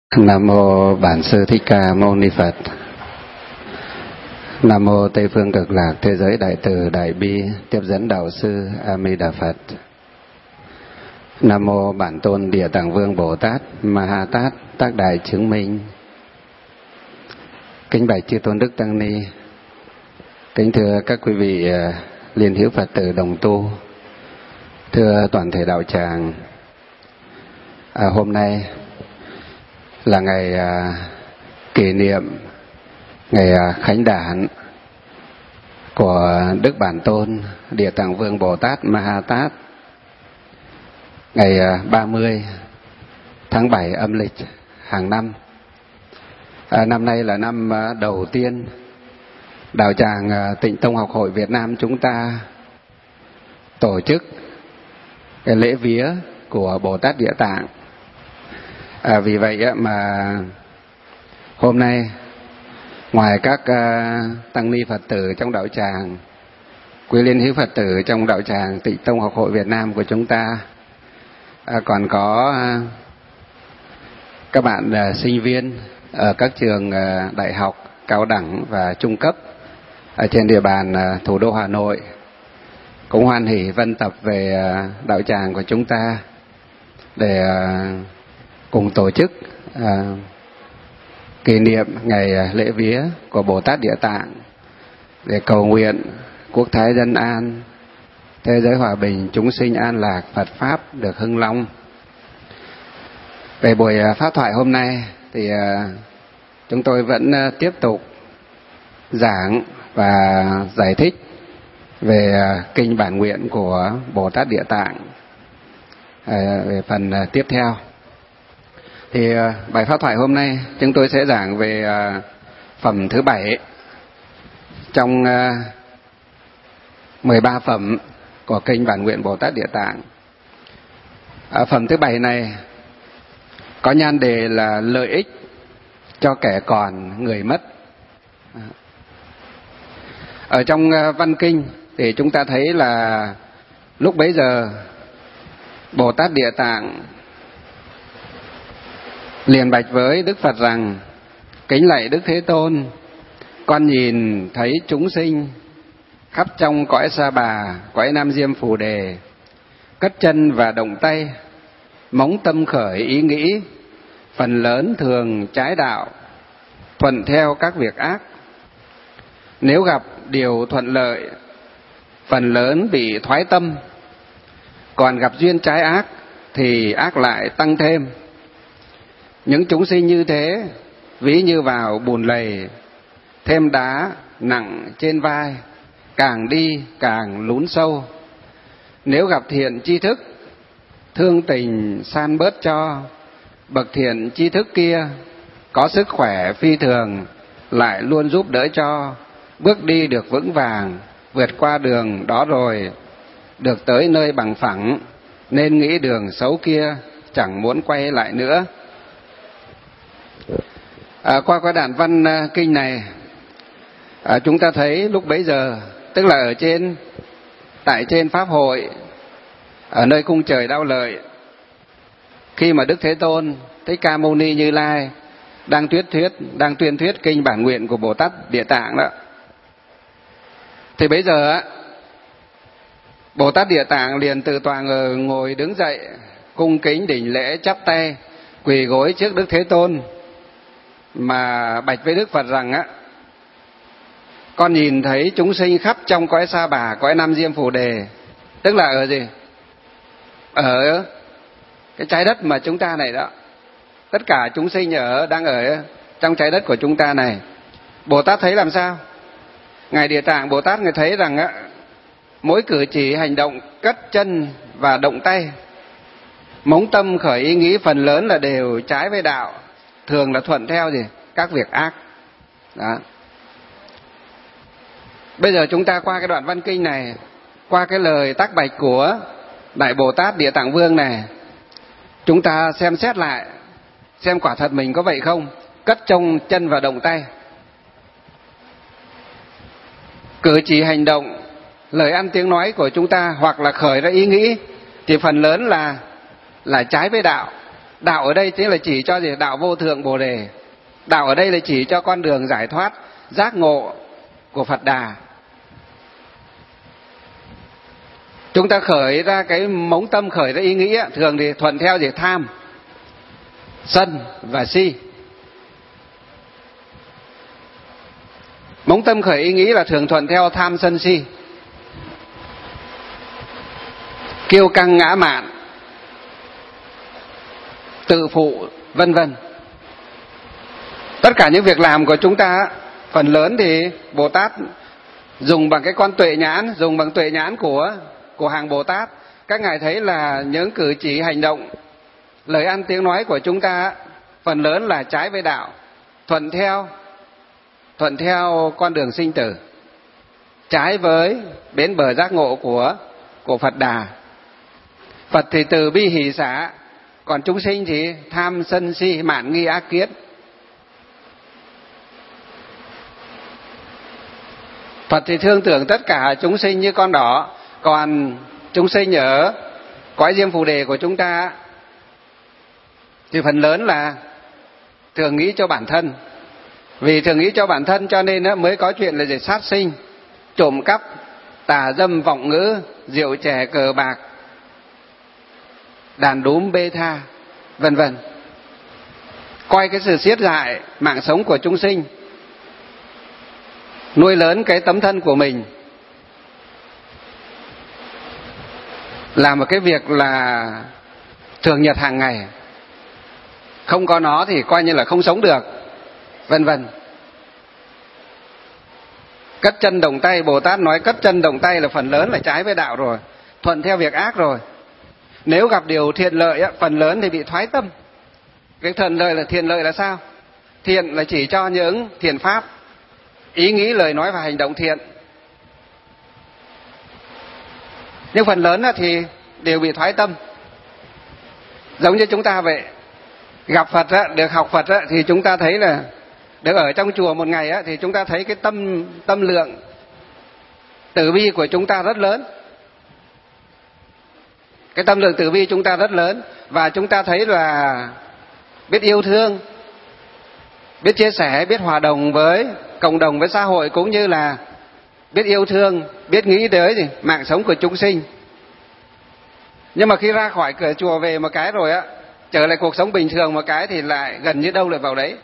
Nam mô Bản Sư Thích Ca Mâu Ni Phật. Nam mô Tây phương Cực Lạc Thế giới Đại Từ Đại Bi Tiếp dẫn Đạo sư A Di Đà Phật. Nam mô Bản Tôn Địa Tạng Vương Bồ Tát Ma Ha Tát Tác Đại Chứng Minh. Kính bạch chư tôn đức tăng ni, kính thưa các quý vị liên hữu Phật tử đồng tu, thưa toàn thể đạo tràng. Hôm nay là ngày kỷ niệm ngày khánh đản của Đức Bản Tôn Địa Tạng Vương Bồ Tát Ma Ha Tát, ngày 30 tháng 7 âm lịch hàng năm. Năm nay là năm đầu tiên đạo tràng Tịnh Tông Học Hội Việt Nam chúng ta tổ chức cái lễ vía của Bồ Tát Địa Tạng. Vì vậy mà hôm nay ngoài các tăng ni Phật tử trong đạo tràng, quý liên hữu Phật tử trong đạo tràng Tịnh Tông Học Hội Việt Nam của chúng ta, còn có các bạn sinh viên ở các trường đại học, cao đẳng và trung cấp ở trên địa bàn thủ đô Hà Nội cũng hoan hỉ vân tập về đạo tràng của chúng ta để cùng tổ chức kỷ niệm ngày lễ vía của Bồ Tát Địa Tạng, để cầu nguyện quốc thái dân an, thế giới hòa bình, chúng sinh an lạc, Phật pháp được hưng long. Về buổi pháp thoại hôm nay thì chúng tôi vẫn tiếp tục giảng và giải thích về kinh bản nguyện của Bồ Tát Địa Tạng. Về phần tiếp theo thì bài pháp thoại hôm nay chúng tôi sẽ giảng về phẩm thứ 7 trong 13 phẩm của kinh bản nguyện Bồ Tát Địa Tạng. Phẩm thứ 7 này có nhan đề là lợi ích cho kẻ còn người mất. Ở trong văn kinh thì chúng ta thấy là lúc bấy giờ Bồ Tát Địa Tạng liền bạch với Đức Phật rằng: kính lạy Đức Thế Tôn, con nhìn thấy chúng sinh khắp trong cõi Sa Bà, cõi Nam Diêm Phù Đề, cất chân và động tay, móng tâm khởi ý nghĩ, phần lớn thường trái đạo, thuận theo các việc ác. Nếu gặp điều thuận lợi, phần lớn bị thoái tâm, còn gặp duyên trái ác thì ác lại tăng thêm. Những chúng sinh như thế ví như vào bùn lầy, thêm đá nặng trên vai, càng đi càng lún sâu. Nếu gặp thiện tri thức, thương tình san bớt cho, bậc thiện tri thức kia có sức khỏe phi thường, lại luôn giúp đỡ cho, bước đi được vững vàng, vượt qua đường đó rồi, được tới nơi bằng phẳng, nên nghĩ đường xấu kia chẳng muốn quay lại nữa. Qua cái đoạn văn kinh này, chúng ta thấy lúc bấy giờ, tức là ở tại trên pháp hội ở nơi cung trời Đao Lợi, khi mà Đức Thế Tôn Thích Ca Mâu Ni Như Lai đang tuyên thuyết kinh bản nguyện của Bồ Tát Địa Tạng đó, thì bấy giờ Bồ Tát Địa Tạng liền từ tòa ngồi đứng dậy, cung kính đảnh lễ, chắp tay quỳ gối trước Đức Thế Tôn, mà bạch với Đức Phật rằng con nhìn thấy chúng sinh khắp trong cõi Sa Bà, cõi Nam Diêm Phù Đề, tức là ở gì? Ở cái trái đất mà chúng ta này đó. Tất cả chúng sinh đang ở trong trái đất của chúng ta này. Bồ Tát thấy làm sao? Ngài Địa Tạng Bồ Tát Ngài thấy rằng mỗi cử chỉ hành động, cất chân và động tay, móng tâm khởi ý nghĩ, phần lớn là đều trái với đạo, thường là thuận theo gì? Các việc ác. Đó. Bây giờ chúng ta qua cái đoạn văn kinh này, qua cái lời tác bạch của Đại Bồ Tát Địa Tạng Vương này, chúng ta xem xét lại, xem quả thật mình có vậy không? Cất trong chân và động tay, cử chỉ hành động, lời ăn tiếng nói của chúng ta hoặc là khởi ra ý nghĩ thì phần lớn là trái với đạo. Đạo ở đây chính là chỉ cho gì? Đạo vô thượng Bồ đề. Đạo ở đây là chỉ cho con đường giải thoát, giác ngộ của Phật Đà. Chúng ta khởi ra cái mống tâm, khởi ra ý nghĩ, thường thì thuận theo gì? Tham, sân và si. Mống tâm khởi ý nghĩ là thường thuận theo tham, sân, si, kiêu căng, ngã mạn, tự phụ, vân vân. Tất cả những việc làm của chúng ta, phần lớn thì Bồ Tát dùng bằng cái con tuệ nhãn, dùng bằng tuệ nhãn của hàng Bồ Tát. Các ngài thấy là những cử chỉ, hành động, lời ăn tiếng nói của chúng ta phần lớn là trái với đạo, thuận theo con đường sinh tử, trái với bến bờ giác ngộ của Phật Đà. Phật thì từ bi hỷ xả, còn chúng sinh thì tham, sân, si, mạn, nghi, ác, kiến. Phật thì thương tưởng tất cả chúng sinh như con đỏ, còn chúng sinh ở cõi Diêm Phù Đề của chúng ta thì phần lớn là thường nghĩ cho bản thân. Vì thường nghĩ cho bản thân cho nên mới có chuyện là gì? Sát sinh, trộm cắp, tà dâm, vọng ngữ, rượu chè, cờ bạc, đàn đúm, bê tha, vân vân. Coi cái sự siết hại mạng sống của chúng sinh, nuôi lớn cái tấm thân của mình là một cái việc là thường nhật hàng ngày. Không có nó thì coi như là không sống được, vân vân. Cất chân động tay, Bồ Tát nói cất chân động tay là phần lớn là trái với đạo rồi, thuận theo việc ác rồi. Nếu gặp điều thiện lợi, phần lớn thì bị thoái tâm. Việc thuận lợi là thiện lợi là sao? Thiện là chỉ cho những thiện pháp, ý nghĩ, lời nói và hành động thiện. Nhưng phần lớn thì đều bị thoái tâm. Giống như chúng ta vậy, gặp Phật, được học Phật thì chúng ta thấy là được ở trong chùa một ngày thì chúng ta thấy cái tâm lượng từ bi của chúng ta rất lớn. Cái tâm lượng từ bi chúng ta rất lớn, và chúng ta thấy là biết yêu thương, biết chia sẻ, biết hòa đồng với cộng đồng, với xã hội, cũng như là biết yêu thương, biết nghĩ tới mạng sống của chúng sinh. Nhưng mà khi ra khỏi cửa chùa về một cái rồi trở lại cuộc sống bình thường một cái thì lại gần như đâu lại vào đấy.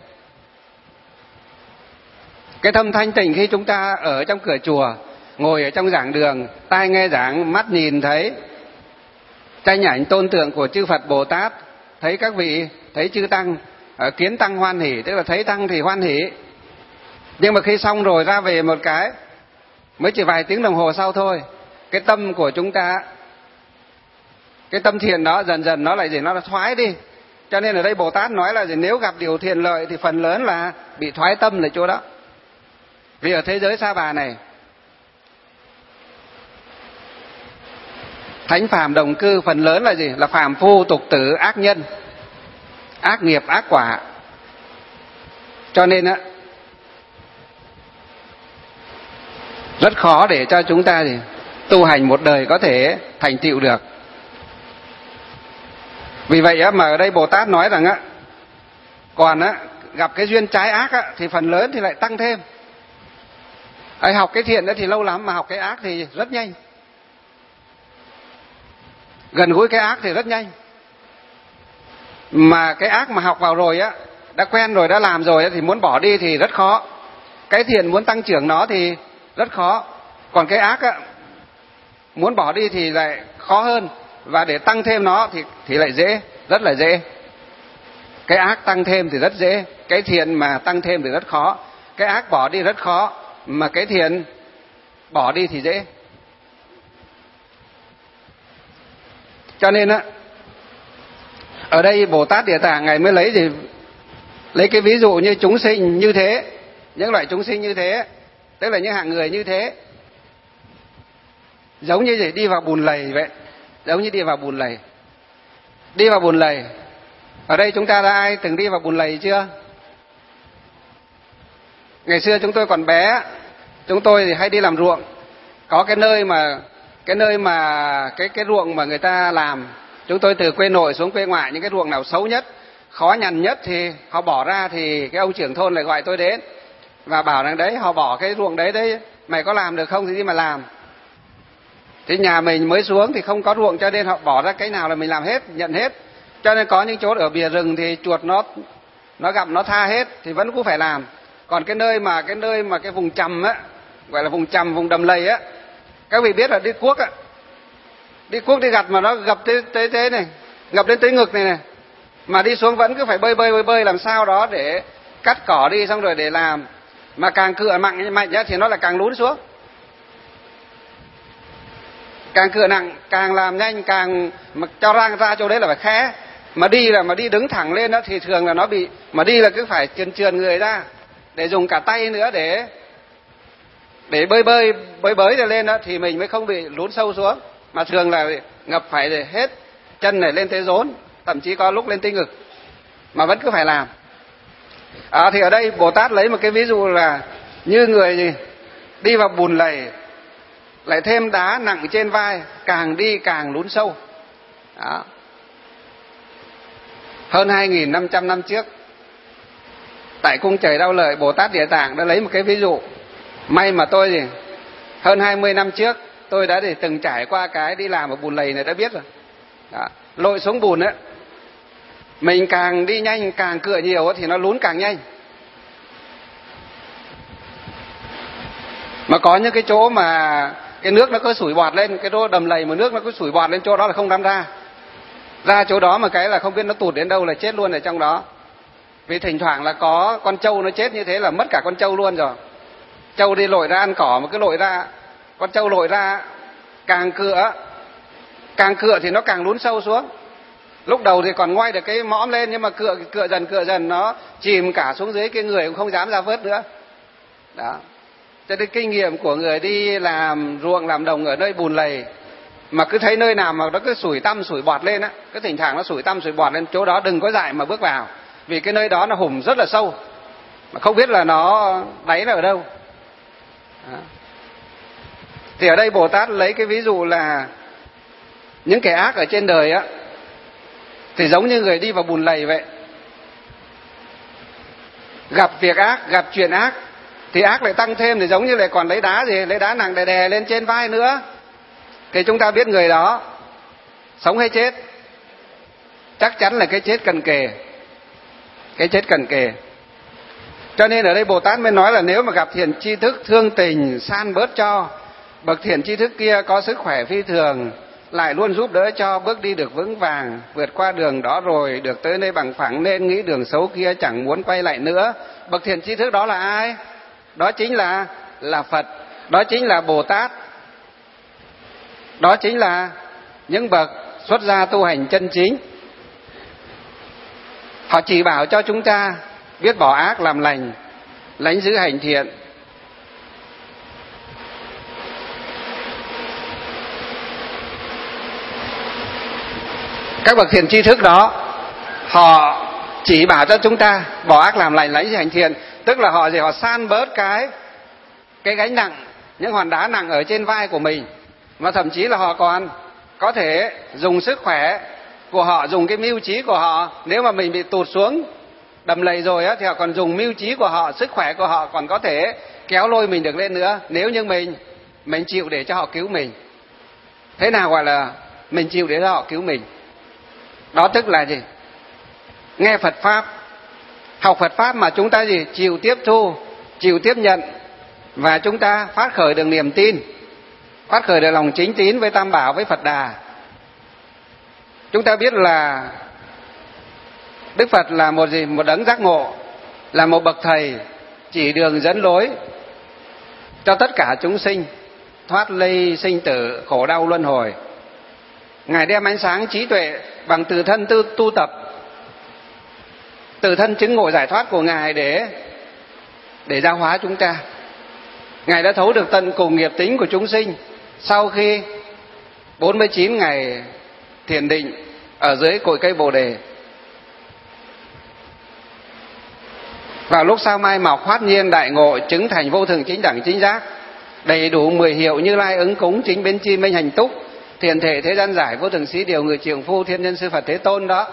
Cái tâm thanh tịnh khi chúng ta ở trong cửa chùa, ngồi ở trong giảng đường, tai nghe giảng, mắt nhìn thấy tranh ảnh tôn tượng của chư Phật Bồ Tát, thấy các vị, thấy chư Tăng, kiến Tăng hoan hỷ, tức là thấy Tăng thì hoan hỷ. Nhưng mà khi xong rồi ra về một cái, mới chỉ vài tiếng đồng hồ sau thôi, cái tâm của chúng ta, cái tâm thiện đó dần dần nó lại nó thoái đi. Cho nên ở đây Bồ Tát nói là nếu gặp điều thiện lợi thì phần lớn là bị thoái tâm là chỗ đó. Vì ở thế giới Sa Bà này, thánh phàm đồng cư phần lớn là là phàm phu, tục tử, ác nhân, ác nghiệp, ác quả. Cho nên rất khó để cho chúng ta tu hành một đời có thể thành tựu được. Vì vậy mà ở đây Bồ Tát nói rằng còn gặp cái duyên trái ác thì phần lớn thì lại tăng thêm. Học cái thiện thì lâu lắm, mà học cái ác thì rất nhanh. Gần gũi cái ác thì rất nhanh. Mà cái ác mà học vào rồi đã quen rồi, đã làm rồi thì muốn bỏ đi thì rất khó. Cái thiện muốn tăng trưởng nó thì rất khó. Còn cái ác muốn bỏ đi thì lại khó hơn. Và để tăng thêm nó thì lại dễ, rất là dễ. Cái ác tăng thêm thì rất dễ, cái thiện mà tăng thêm thì rất khó. Cái ác bỏ đi rất khó, mà cái thiện bỏ đi thì dễ. Cho nên ở đây Bồ Tát Địa Tạng ngài mới lấy cái ví dụ như chúng sinh như thế, những loại chúng sinh như thế, tức là những hạng người như thế, giống như đi vào bùn lầy vậy. Giống như đi vào bùn lầy. Đi vào bùn lầy. Ở đây chúng ta đã ai từng đi vào bùn lầy chưa? Ngày xưa chúng tôi còn bé, chúng tôi thì hay đi làm ruộng. Có cái nơi mà cái ruộng mà người ta làm Chúng tôi từ quê nội xuống quê ngoại, những cái ruộng nào xấu nhất, khó nhằn nhất thì họ bỏ ra, thì cái ông trưởng thôn lại gọi tôi đến và bảo rằng đấy, họ bỏ cái ruộng đấy, mày có làm được không thì đi mà làm. Thì nhà mình mới xuống thì không có ruộng, cho nên họ bỏ ra cái nào là mình làm hết, nhận hết. Cho nên có những chỗ ở bìa rừng thì chuột nó gặp nó tha hết thì vẫn cũng phải làm. Còn cái nơi mà cái vùng trầm á, gọi là vùng trầm, vùng đầm lầy á, các vị biết là đi cuốc á, đi cuốc đi gặt mà nó gập tới thế này, gập đến tới ngực này, mà đi xuống vẫn cứ phải bơi làm sao đó để cắt cỏ đi, xong rồi để làm. Mà càng cựa mạnh á thì nó lại càng lún xuống, càng cựa nặng càng làm nhanh, càng mà cho ra chỗ đấy là phải khẽ. Mà đi đứng thẳng lên đó thì thường là nó bị, mà đi là cứ phải trườn người ra, để dùng cả tay nữa để bơi rồi lên đó thì mình mới không bị lún sâu xuống. Mà thường là ngập phải để hết chân này lên tới rốn, thậm chí có lúc lên tới ngực, mà vẫn cứ phải làm. Thì ở đây Bồ Tát lấy một cái ví dụ là như người gì đi vào bùn lầy, lại thêm đá nặng trên vai, càng đi càng lún sâu. Đó. Hơn 2.500 năm trước, tại cung trời Đau Lợi, Bồ Tát Địa Tạng đã lấy một cái ví dụ. May mà tôi hơn 20 năm trước tôi đã từng trải qua cái đi làm ở bùn lầy này, đã biết rồi. Đó. Lội xuống bùn ấy, mình càng đi nhanh, càng cựa nhiều thì nó lún càng nhanh. Mà có những cái chỗ mà cái nước nó cứ sủi bọt lên, cái chỗ đầm lầy mà nước nó cứ sủi bọt lên, chỗ đó là không dám ra chỗ đó, mà cái là không biết nó tụt đến đâu là chết luôn ở trong đó. Vì thỉnh thoảng là có con trâu nó chết như thế là mất cả con trâu luôn rồi. Trâu đi lội ra ăn cỏ mà cứ lội ra, con trâu lội ra, càng cựa thì nó càng lún sâu xuống. Lúc đầu thì còn ngoay được cái mõm lên, nhưng mà cựa dần nó chìm cả xuống dưới, cái người cũng không dám ra vớt nữa. Đó. Cho nên kinh nghiệm của người đi làm ruộng làm đồng ở nơi bùn lầy, mà cứ thấy nơi nào mà nó cứ sủi tăm sủi bọt lên á, cứ thỉnh thoảng nó sủi tăm sủi bọt lên, chỗ đó đừng có dại mà bước vào, vì cái nơi đó nó hùm rất là sâu, mà không biết là nó đáy là ở đâu. Đó. Thì ở đây Bồ Tát lấy cái ví dụ là những kẻ ác ở trên đời á, thì giống như người đi vào bùn lầy vậy. Gặp việc ác, gặp chuyện ác thì ác lại tăng thêm, thì giống như lại còn lấy đá nặng để đè lên trên vai nữa. Thì chúng ta biết người đó sống hay chết, chắc chắn là cái chết cần kề. Cái chết cần kề. Cho nên ở đây Bồ Tát mới nói là nếu mà gặp thiện tri thức thương tình san bớt cho, bậc thiện tri thức kia có sức khỏe phi thường, lại luôn giúp đỡ cho bước đi được vững vàng, vượt qua đường đó rồi được tới nơi bằng phẳng, nên nghĩ đường xấu kia chẳng muốn quay lại nữa. Bậc thiện tri thức đó là ai? Đó chính là Phật, đó chính là Bồ Tát, đó chính là những bậc xuất gia tu hành chân chính. Họ chỉ bảo cho chúng ta biết bỏ ác làm lành, lánh giữ hành thiện. Các bậc thiện tri thức đó, họ chỉ bảo cho chúng ta bỏ ác làm lành, lánh giữ hành thiện, tức là họ san bớt cái gánh nặng, những hòn đá nặng ở trên vai của mình. Mà thậm chí là họ còn có thể dùng sức khỏe của họ, dùng cái mưu trí của họ. Nếu mà mình bị tụt xuống đầm lầy rồi á, thì họ còn dùng mưu trí của họ, sức khỏe của họ còn có thể kéo lôi mình được lên nữa, nếu như mình chịu để cho họ cứu mình. Thế nào gọi là mình chịu để cho họ cứu mình? Đó tức là gì? Nghe Phật Pháp, học Phật Pháp mà chúng ta chịu tiếp thu, chịu tiếp nhận, và chúng ta phát khởi được niềm tin, phát khởi được lòng chính tín với Tam Bảo, với Phật Đà. Chúng ta biết là Đức Phật là một đấng giác ngộ, là một bậc thầy chỉ đường dẫn lối cho tất cả chúng sinh thoát ly sinh tử khổ đau luân hồi. Ngài đem ánh sáng trí tuệ bằng từ thân tu tập, từ thân chứng ngộ giải thoát của Ngài để giáo hóa chúng ta. Ngài đã thấu được tận cùng nghiệp tính của chúng sinh sau khi 49 ngày thiền định ở dưới cội cây Bồ Đề. Vào lúc sao mai mọc hoát nhiên đại ngộ, chứng thành vô thường chính đẳng chính giác, đầy đủ 10 hiệu Như Lai ứng cúng, chính biến chi minh hành túc, thiện thể thế gian giải, vô thượng sĩ điều người trường phu, thiên nhân sư Phật Thế Tôn đó,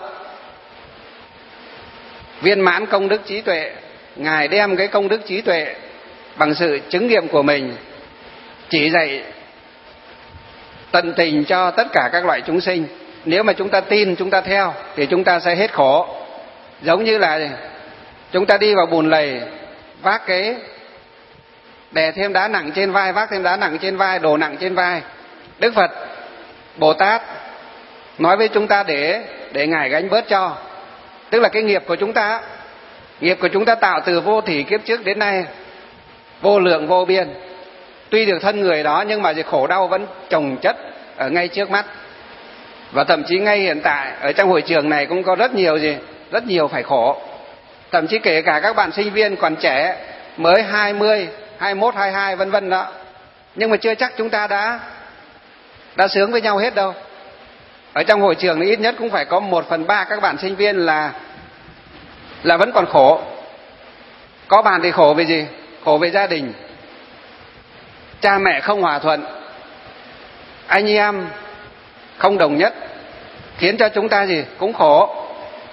viên mãn công đức trí tuệ. Ngài đem cái công đức trí tuệ bằng sự chứng nghiệm của mình chỉ dạy tận tình cho tất cả các loại chúng sinh. Nếu mà chúng ta tin, chúng ta theo thì chúng ta sẽ hết khổ. Giống như là chúng ta đi vào bùn lầy, vác cái đè thêm đá nặng trên vai, vác thêm đá nặng trên vai, đồ nặng trên vai. Đức Phật, Bồ Tát nói với chúng ta để Ngài gánh bớt cho. Tức là cái nghiệp của chúng ta tạo từ vô thỉ kiếp trước đến nay vô lượng vô biên. Tuy được thân người đó nhưng mà khổ đau vẫn chồng chất ở ngay trước mắt. Và thậm chí ngay hiện tại ở trong hội trường này cũng có rất nhiều phải khổ. Thậm chí kể cả các bạn sinh viên còn trẻ, mới 20, 21, 22 vân vân đó. Nhưng mà chưa chắc chúng ta đã sướng với nhau hết đâu. Ở trong hội trường này ít nhất cũng phải có 1/3 các bạn sinh viên là vẫn còn khổ. Có bạn thì khổ về gì? Khổ về gia đình, cha mẹ không hòa thuận, anh em không đồng nhất, khiến cho chúng ta cũng khổ.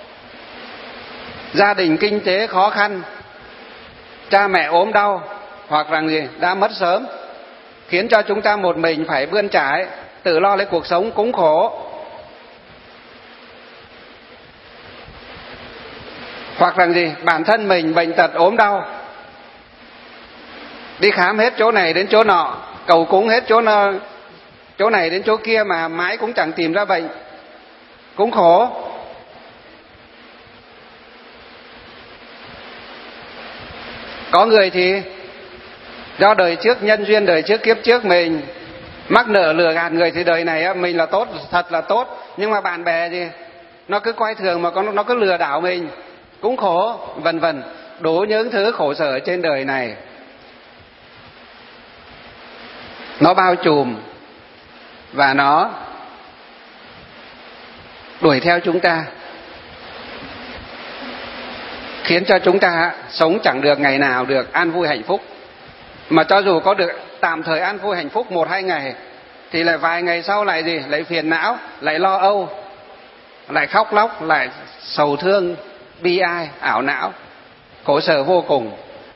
Gia đình kinh tế khó khăn, cha mẹ ốm đau hoặc rằng đã mất sớm, khiến cho chúng ta một mình phải bươn trải tự lo lấy cuộc sống, cũng khổ. Hoặc rằng bản thân mình bệnh tật ốm đau, đi khám hết chỗ này đến chỗ nọ, cầu cúng hết chỗ này đến chỗ kia mà mãi cũng chẳng tìm ra bệnh, cũng khổ. Có người thì do đời trước, nhân duyên đời trước kiếp trước mình mắc nợ lừa gạt người thì đời này mình là tốt, thật là tốt, nhưng mà bạn bè nó cứ coi thường mà nó cứ lừa đảo mình, cũng khổ, vân vân. Đủ những thứ khổ sở trên đời này nó bao trùm và nó đuổi theo chúng ta, khiến cho chúng ta sống chẳng được ngày nào được an vui hạnh phúc. Mà cho dù có được tạm thời an vui hạnh phúc 1-2 ngày thì lại vài ngày sau lại phiền não, lại lo âu, lại khóc lóc, lại sầu thương, bi ai, ảo não, khổ sở vô cùng.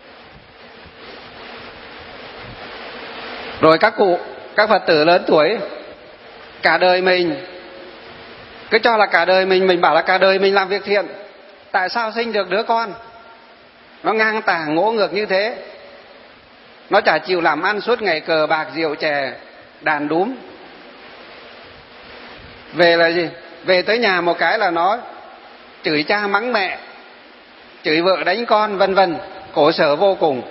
Rồi các Phật tử lớn tuổi, cả đời mình cứ cho là cả đời mình bảo là cả đời mình làm việc thiện, tại sao sinh được đứa con nó ngang tàng ngỗ ngược như thế, nó chả chịu làm ăn, suốt ngày cờ bạc rượu chè đàn đúm. Về là về tới nhà một cái là nó chửi cha mắng mẹ, chửi vợ đánh con, vân vân, khổ sở vô cùng.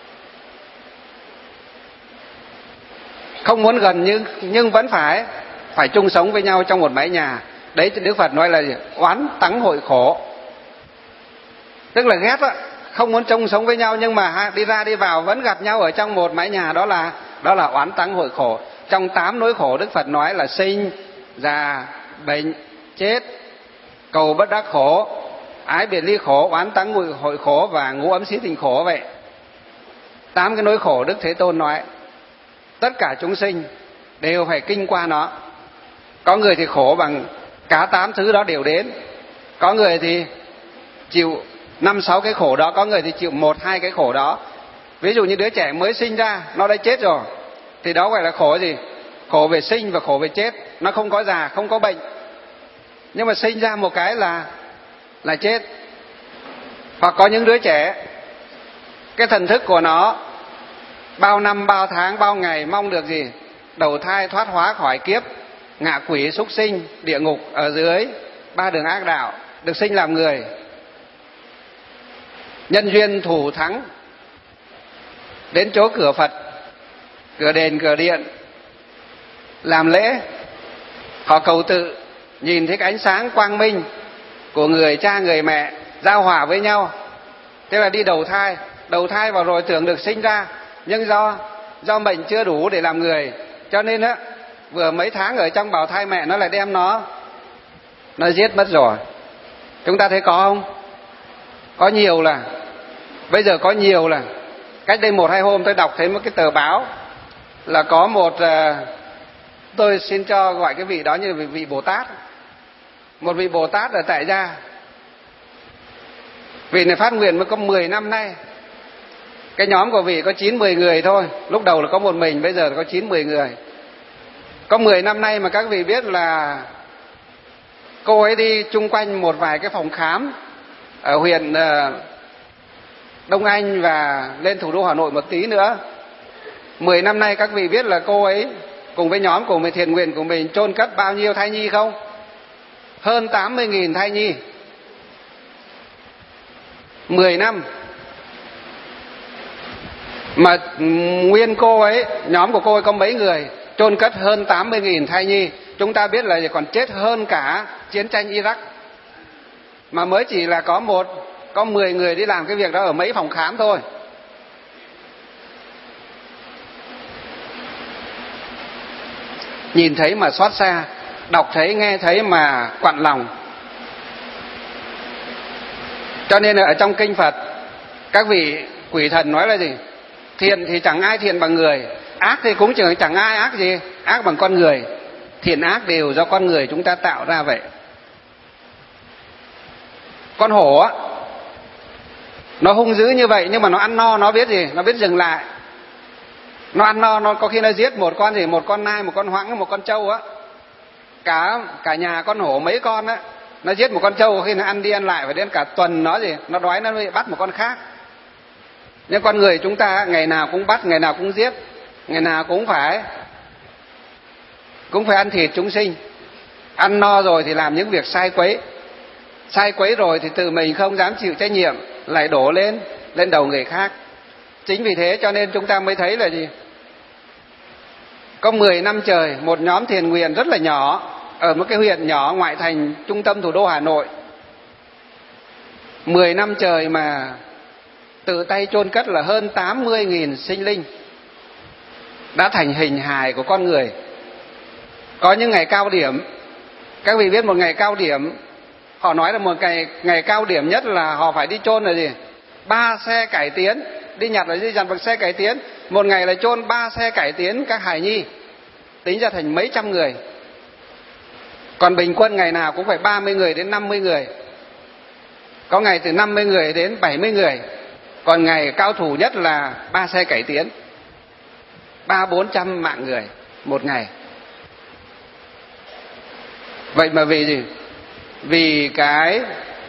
Không muốn gần nhưng vẫn phải chung sống với nhau trong một mái nhà. Đấy Đức Phật nói là oán tắng hội khổ. Tức là ghét á, không muốn chung sống với nhau nhưng mà đi ra đi vào vẫn gặp nhau ở trong một mái nhà, đó là oán tắng hội khổ. Trong 8 nỗi khổ Đức Phật nói là sinh, già, bệnh, chết, cầu bất đắc khổ, ái biệt ly khổ, oán tắng hội khổ và ngũ ấm xí tình khổ vậy. 8 cái nỗi khổ Đức Thế Tôn nói tất cả chúng sinh đều phải kinh qua nó. Có người thì khổ bằng cả 8 thứ đó đều đến, có người thì chịu 5-6 cái khổ đó, có người thì chịu 1-2 cái khổ đó. Ví dụ như đứa trẻ mới sinh ra nó đã chết rồi thì đó gọi là khổ gì? Khổ về sinh và khổ về chết. Nó không có già, không có bệnh, nhưng mà sinh ra một cái là chết. Hoặc có những đứa trẻ cái thần thức của nó bao năm, bao tháng, bao ngày mong được đầu thai thoát hóa khỏi kiếp ngạ quỷ, súc sinh, địa ngục ở dưới 3 đường ác đạo, được sinh làm người. Nhân duyên thủ thắng đến chỗ cửa Phật, cửa đền, cửa điện làm lễ, họ cầu tự, nhìn thấy cái ánh sáng quang minh của người cha người mẹ giao hòa với nhau, thế là đi đầu thai vào rồi tưởng được sinh ra, nhưng do mệnh chưa đủ để làm người, cho nên vừa mấy tháng ở trong bào thai mẹ nó lại đem nó giết mất rồi. Chúng ta thấy có không? Có nhiều là bây giờ có nhiều là cách đây 1-2 hôm tôi đọc thấy một cái tờ báo là có Tôi xin cho gọi cái vị đó như vị Bồ Tát. Một vị Bồ Tát ở tại gia. Vị này phát nguyện mới có 10 năm nay. Cái nhóm của vị có 9-10 người thôi. Lúc đầu là có một mình, bây giờ là có 9-10 người. Có 10 năm nay mà các vị biết là cô ấy đi chung quanh một vài cái phòng khám ở huyện Đông Anh và lên thủ đô Hà Nội một tí nữa. 10 năm nay các vị biết là cô ấy cùng với nhóm của mình, thiện nguyện của mình, chôn cất bao nhiêu thai nhi không? Hơn 80.000 thai nhi. 10 năm. Mà nguyên cô ấy, nhóm của cô ấy có mấy người, chôn cất hơn 80.000 thai nhi. Chúng ta biết là còn chết hơn cả chiến tranh Iraq. Mà mới chỉ là có 10 người đi làm cái việc đó ở mấy phòng khám thôi. Nhìn thấy mà xót xa, đọc thấy, nghe thấy mà quặn lòng. Cho nên ở trong kinh Phật, các vị quỷ thần nói là gì? Thiện thì chẳng ai thiện bằng người, ác thì cũng chẳng ai ác gì, ác bằng con người. Thiện ác đều do con người chúng ta tạo ra vậy. Con hổ á, nó hung dữ như vậy nhưng mà nó ăn no, nó biết gì? Nó biết dừng lại. Nó ăn no, nó có khi nó giết một con gì, một con nai, một con hoãng, một con trâu á. Cả nhà con hổ mấy con á, nó giết một con trâu, có khi nó ăn đi ăn lại, phải đến cả tuần nó gì, nó đói nó mới bắt một con khác. Nhưng con người chúng ta ngày nào cũng bắt, ngày nào cũng giết, ngày nào cũng phải ăn thịt chúng sinh. Ăn no rồi thì làm những việc sai quấy rồi thì tự mình không dám chịu trách nhiệm, lại đổ lên đầu người khác. Chính vì thế cho nên chúng ta mới thấy là gì? Có 10 năm trời, một nhóm thiền nguyện rất là nhỏ ở một cái huyện nhỏ ngoại thành trung tâm thủ đô Hà Nội. 10 năm trời mà tự tay chôn cất là hơn 80.000 sinh linh đã thành hình hài của con người. Có những ngày cao điểm, các vị biết một ngày cao điểm, họ nói là một ngày cao điểm nhất là họ phải đi chôn là gì? 3 xe cải tiến, đi nhặt là đi nhặt bằng xe cải tiến. Một ngày là chôn 3 xe cải tiến các hài nhi, tính ra thành mấy trăm người. Còn bình quân ngày nào cũng phải 30 người đến 50 người. Có ngày từ 50 người đến 70 người. Còn ngày cao thủ nhất là 3 xe cải tiến, 300-400 mạng người một ngày. Vậy mà vì gì? Vì cái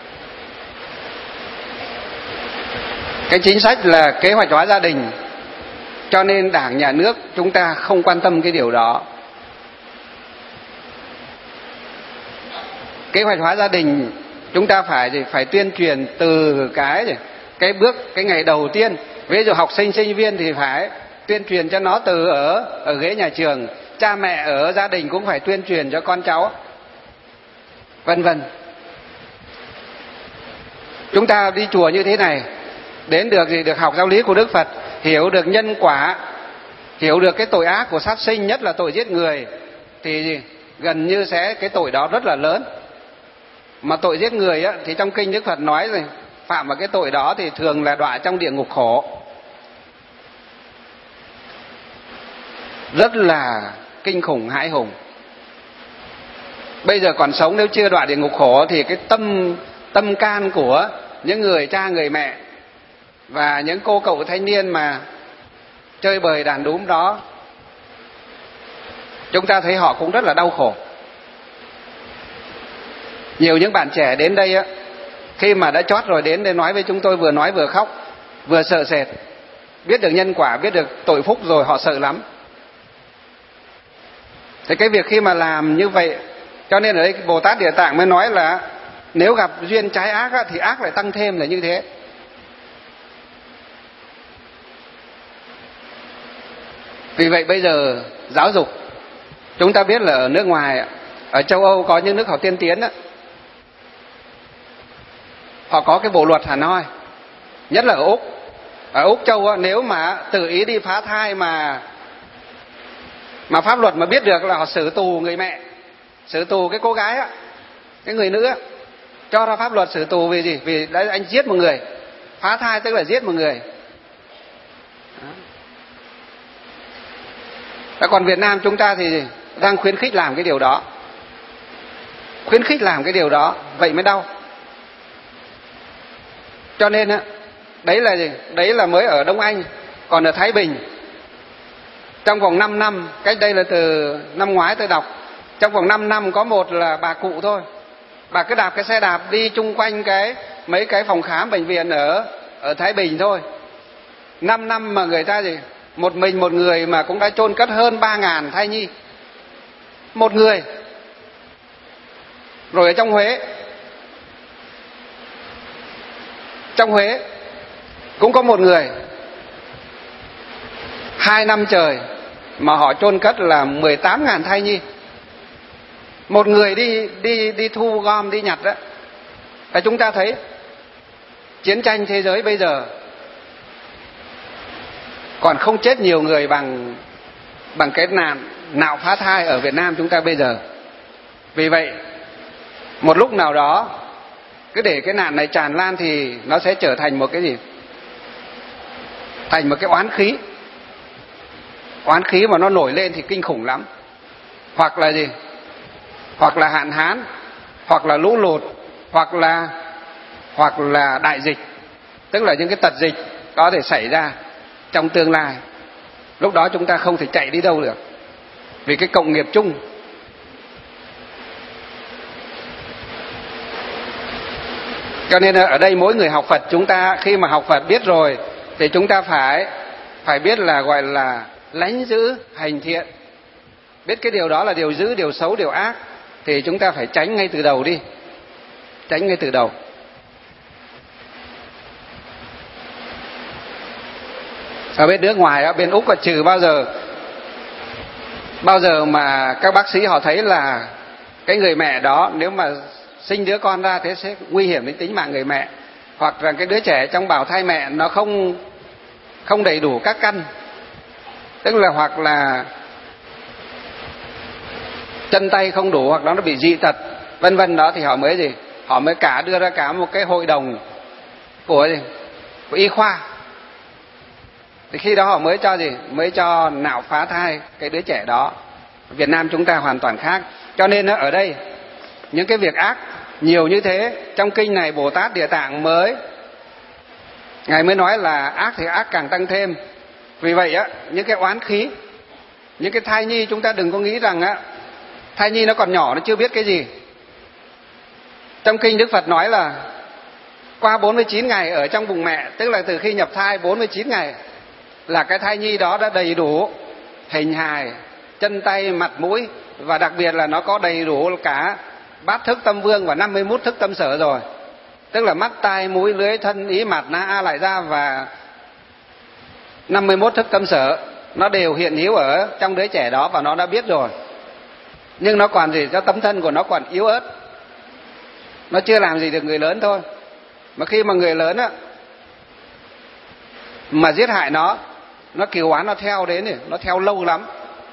chính sách là kế hoạch hóa gia đình, cho nên Đảng, Nhà nước chúng ta không quan tâm cái điều đó. Kế hoạch hóa gia đình chúng ta phải tuyên truyền từ cái ngày đầu tiên. Ví dụ học sinh, sinh viên thì phải tuyên truyền cho nó từ ở ghế nhà trường, cha mẹ ở gia đình cũng phải tuyên truyền cho con cháu, vân vân. Chúng ta đi chùa như thế này, đến được học giáo lý của Đức Phật, hiểu được nhân quả, hiểu được cái tội ác của sát sinh, nhất là tội giết người, thì gần như cái tội đó rất là lớn. Mà tội giết người á, thì trong kinh Đức Phật nói rồi, phạm vào cái tội đó thì thường là đọa trong địa ngục khổ. Rất là kinh khủng, hãi hùng. Bây giờ còn sống nếu chưa đọa địa ngục khổ thì cái tâm can của những người cha, người mẹ và những cô cậu thanh niên mà chơi bời đàn đúm đó, chúng ta thấy họ cũng rất là đau khổ. Nhiều những bạn trẻ đến đây á, khi mà đã chót rồi đến đây nói với chúng tôi, vừa nói vừa khóc, vừa sợ sệt. Biết được nhân quả, biết được tội phúc rồi họ sợ lắm. Thế cái việc khi mà làm như vậy, cho nên ở đây Bồ Tát Địa Tạng mới nói là nếu gặp duyên trái ác á, thì ác lại tăng thêm là như thế. Vì vậy bây giờ giáo dục, chúng ta biết là ở nước ngoài, ở châu Âu có những nước họ tiên tiến á, họ có cái bộ luật hẳn hoi, nhất là ở Úc. Ở Úc Châu á, nếu mà tự ý đi phá thai mà pháp luật mà biết được là họ xử tù người mẹ, xử tù cái cô gái á, cái người nữ á, cho ra pháp luật xử tù vì gì? Vì đấy anh giết một người. Phá thai tức là giết một người. Đó. Còn Việt Nam chúng ta thì đang khuyến khích làm cái điều đó. Khuyến khích làm cái điều đó, vậy mới đau. Cho nên á, đấy là gì? Đấy là mới ở Đông Anh. Còn ở Thái Bình, trong vòng 5 năm, cách đây là từ năm ngoái tôi đọc, trong vòng 5 năm có một là bà cụ thôi. Bà cứ đạp cái xe đạp đi chung quanh mấy cái phòng khám bệnh viện ở Thái Bình thôi. 5 năm mà người ta gì? Một người mà cũng đã chôn cất hơn 3.000 thai nhi. Một người. Rồi ở trong Huế cũng có một người, 2 năm trời mà họ chôn cất là 18.000 thai nhi. Một người đi thu gom, đi nhặt đó. Và chúng ta thấy chiến tranh thế giới bây giờ còn không chết nhiều người bằng cái nạo phá thai ở Việt Nam chúng ta bây giờ. Vì vậy, một lúc nào đó cứ để cái nạn này tràn lan thì nó sẽ trở thành một cái gì? Thành một cái oán khí. Oán khí mà nó nổi lên thì kinh khủng lắm. Hoặc là gì? Hoặc là hạn hán, hoặc là lũ lụt, hoặc là đại dịch. Tức là những cái tật dịch có thể xảy ra trong tương lai. Lúc đó chúng ta không thể chạy đi đâu được, vì cái cộng nghiệp chung. Cho nên ở đây mỗi người học Phật, chúng ta khi mà học Phật biết rồi thì chúng ta phải biết là gọi là lánh giữ hành thiện. Biết cái điều đó là điều dữ, điều xấu, điều ác thì chúng ta phải tránh ngay từ đầu đi. Tránh ngay từ đầu. Ở bên nước ngoài, bên Úc, trừ bao giờ mà các bác sĩ họ thấy là cái người mẹ đó nếu mà sinh đứa con ra thế sẽ nguy hiểm đến tính mạng người mẹ, hoặc là cái đứa trẻ trong bào thai mẹ nó không đầy đủ các căn, tức là hoặc là chân tay không đủ, hoặc nó bị dị tật, vân vân đó, thì họ mới gì? Họ mới đưa ra cả một cái hội đồng của y khoa. Thì khi đó họ mới cho gì? Mới cho nạo phá thai cái đứa trẻ đó. Việt Nam chúng ta hoàn toàn khác. Cho nên ở đây những cái việc ác nhiều như thế, trong kinh này Bồ Tát Địa Tạng Ngài mới nói là ác thì ác càng tăng thêm. Vì vậy á, những cái oán khí, những cái thai nhi, chúng ta đừng có nghĩ rằng á, thai nhi nó còn nhỏ, nó chưa biết cái gì. Trong kinh Đức Phật nói là qua 49 ngày ở trong bụng mẹ, tức là từ khi nhập thai 49 ngày là cái thai nhi đó đã đầy đủ hình hài, chân tay, mặt mũi, và đặc biệt là nó có đầy đủ cả bát thức tâm vương và 51 thức tâm sở rồi. Tức là mắt, tai, mũi, lưỡi, thân, ý, mạt, na, a lại ra và 51 thức tâm sở nó đều hiện hữu ở trong đứa trẻ đó, và nó đã biết rồi. Nhưng nó còn gì? Cho tấm thân của nó còn yếu ớt, nó chưa làm gì được người lớn thôi. Mà khi mà người lớn á mà giết hại nó kiều oán nó theo đến thì nó theo lâu lắm.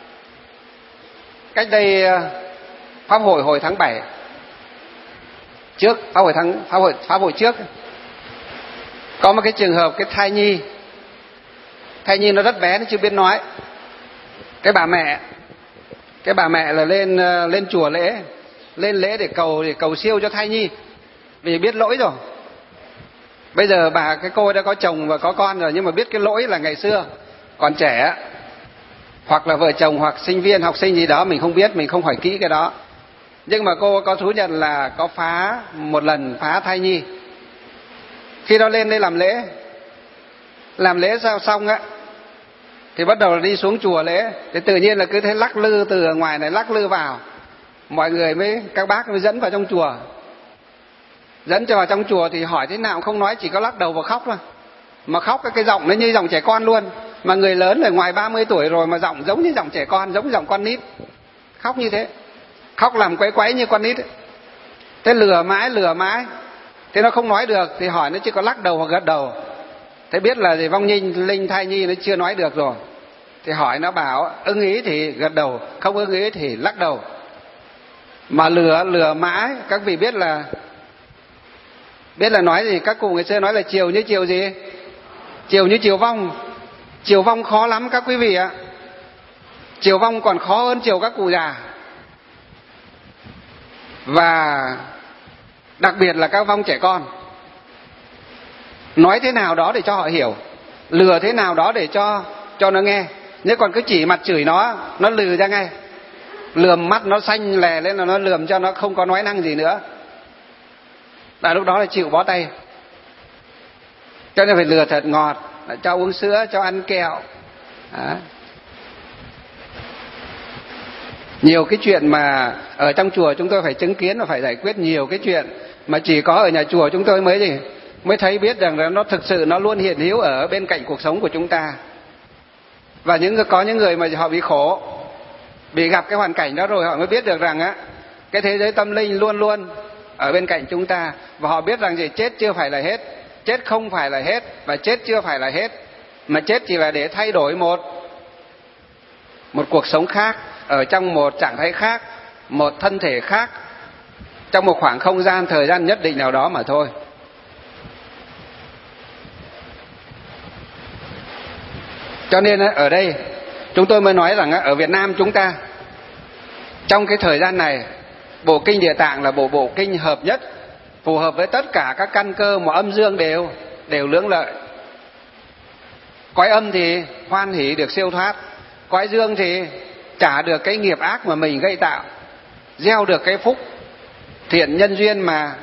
Cách đây pháp hội hồi tháng 7 trước, pháp hội trước, có một cái trường hợp cái thai nhi nó rất bé, nó chưa biết nói. Cái bà mẹ là lên chùa lên lễ để cầu siêu cho thai nhi, vì biết lỗi rồi. Bây giờ cái cô đã có chồng và có con rồi, nhưng mà biết cái lỗi là ngày xưa còn trẻ, hoặc là vợ chồng hoặc sinh viên, học sinh gì đó, mình không biết, mình không hỏi kỹ cái đó. Nhưng mà cô có thú nhận là có một lần phá thai nhi. Khi đó lên đây làm lễ xong á, thì bắt đầu là đi xuống chùa lễ, thì tự nhiên là cứ thế lắc lư từ ngoài này lắc lư vào. Mọi người các bác mới dẫn vào trong chùa. Dẫn cho vào trong chùa thì hỏi thế nào cũng không nói, chỉ có lắc đầu và khóc thôi. Mà khóc cái giọng nó như giọng trẻ con luôn. Mà người lớn ở ngoài 30 tuổi rồi mà giọng giống như giọng trẻ con, giống như giọng con nít. Khóc như thế. Khóc làm quấy như con nít ấy. Thế lừa mãi. Thế nó không nói được thì hỏi, nó chỉ có lắc đầu hoặc gật đầu. Thế biết là vong linh thai nhi nó chưa nói được rồi. Thì hỏi, nó bảo ưng ý thì gật đầu, không ưng ý thì lắc đầu. Mà lừa mãi. Các vị biết là nói gì? Các cụ ngày xưa nói là chiều như chiều gì? Chiều như chiều vong. Chiều vong khó lắm các quý vị ạ. Chiều vong còn khó hơn chiều các cụ già. Và đặc biệt là các vong trẻ con. Nói thế nào đó để cho họ hiểu, lừa thế nào đó để cho nó nghe. Nếu còn cứ chỉ mặt chửi nó lừ ra ngay. Lườm mắt nó xanh lè lên là nó lườm cho nó không có nói năng gì nữa. Và lúc đó là chịu bó tay. Cho nên phải lừa thật ngọt, cho uống sữa, cho ăn kẹo. Đó. Nhiều cái chuyện mà ở trong chùa chúng tôi phải chứng kiến và phải giải quyết nhiều cái chuyện mà chỉ có ở nhà chùa chúng tôi mới thấy biết rằng là nó thực sự nó luôn hiện hữu ở bên cạnh cuộc sống của chúng ta. Và có những người mà họ bị khổ, bị gặp cái hoàn cảnh đó rồi họ mới biết được rằng á, cái thế giới tâm linh luôn luôn ở bên cạnh chúng ta. Và họ biết rằng gì, chết chưa phải là hết, chết không phải là hết, và chết chưa phải là hết, mà chết chỉ là để thay đổi một cuộc sống khác, ở trong một trạng thái khác, một thân thể khác, trong một khoảng không gian thời gian nhất định nào đó mà thôi. Cho nên ở đây chúng tôi mới nói rằng ở Việt Nam chúng ta trong cái thời gian này, bộ kinh Địa Tạng là bộ kinh hợp nhất, phù hợp với tất cả các căn cơ mà âm dương đều lưỡng lợi. Cõi âm thì hoan hỷ được siêu thoát, cõi dương thì trả được cái nghiệp ác mà mình gây tạo, gieo được cái phúc thiện nhân duyên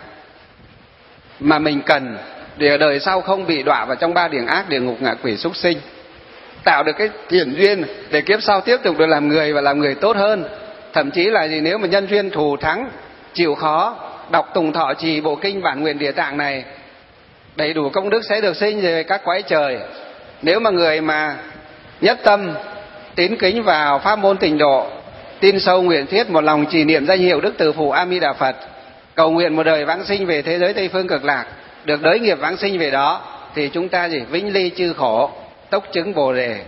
mà mình cần để đời sau không bị đọa vào trong 3 điển ác, địa ngục, ngạ quỷ, súc sinh. Tạo được cái thiện duyên để kiếp sau tiếp tục được làm người và làm người tốt hơn. Thậm chí là nếu mà nhân duyên thù thắng, chịu khó, đọc tùng thọ trì bộ kinh Bản Nguyện Địa Tạng này, đầy đủ công đức sẽ được sinh về các cõi trời. Nếu mà người mà nhất tâm tín kính vào pháp môn tịnh độ, tin sâu nguyện thiết, một lòng trì niệm danh hiệu Đức Từ Phụ A Di Đà Phật, cầu nguyện một đời vãng sinh về thế giới Tây Phương Cực Lạc, được đới nghiệp vãng sinh về đó, thì chúng ta vĩnh ly chư khổ, tốc chứng Bồ Đề.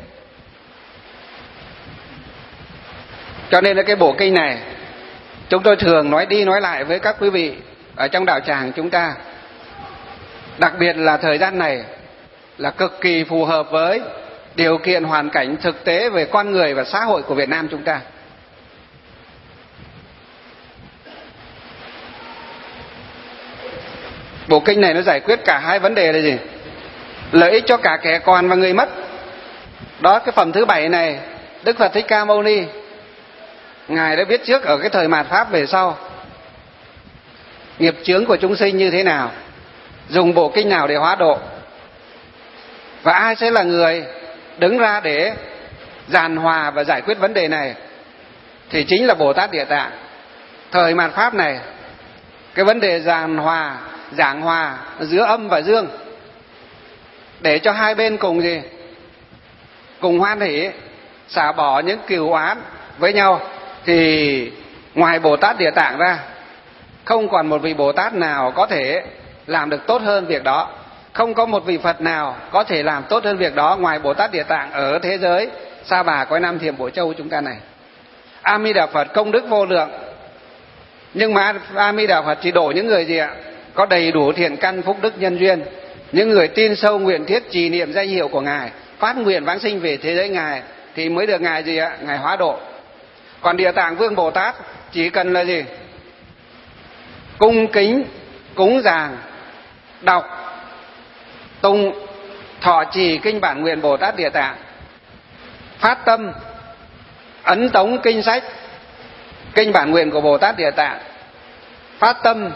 Cho nên là cái bộ kinh này chúng tôi thường nói đi nói lại với các quý vị ở trong đạo tràng chúng ta. Đặc biệt là thời gian này là cực kỳ phù hợp với điều kiện hoàn cảnh thực tế về con người và xã hội của Việt Nam chúng ta. Bộ kinh này nó giải quyết cả hai vấn đề là gì? Lợi ích cho cả kẻ còn và người mất. Đó, cái phẩm thứ 7 này Đức Phật Thích Ca Mâu Ni Ngài đã biết trước ở cái thời mạt Pháp về sau nghiệp chướng của chúng sinh như thế nào, dùng bộ kinh nào để hóa độ, và ai sẽ là người đứng ra để giàn hòa và giải quyết vấn đề này, thì chính là Bồ Tát Địa Tạng. Thời mạt Pháp này, cái vấn đề giảng hòa giữa âm và dương, để cho hai bên cùng hoan hỷ, xả bỏ những cừu oán với nhau, thì ngoài Bồ Tát Địa Tạng ra, không còn một vị Bồ Tát nào có thể làm được tốt hơn việc đó. Không có một vị Phật nào có thể làm tốt hơn việc đó ngoài Bồ Tát Địa Tạng ở thế giới Sa Bà cõi Nam Thiểm Bộ Châu chúng ta này. A Di Đà Phật công đức vô lượng, nhưng mà A Di Đà Phật chỉ độ những người gì ạ? Có đầy đủ thiện căn phúc đức nhân duyên, những người tin sâu nguyện thiết trì niệm danh hiệu của Ngài, phát nguyện vãng sinh về thế giới Ngài, thì mới được Ngài gì ạ? Ngài hóa độ. Còn Địa Tạng Vương Bồ Tát chỉ cần là gì? Cung kính, cúng dường, đọc, tụng, thọ trì kinh Bản Nguyện Bồ Tát Địa Tạng, phát tâm ấn tống kinh sách kinh Bản Nguyện của Bồ Tát Địa Tạng, phát tâm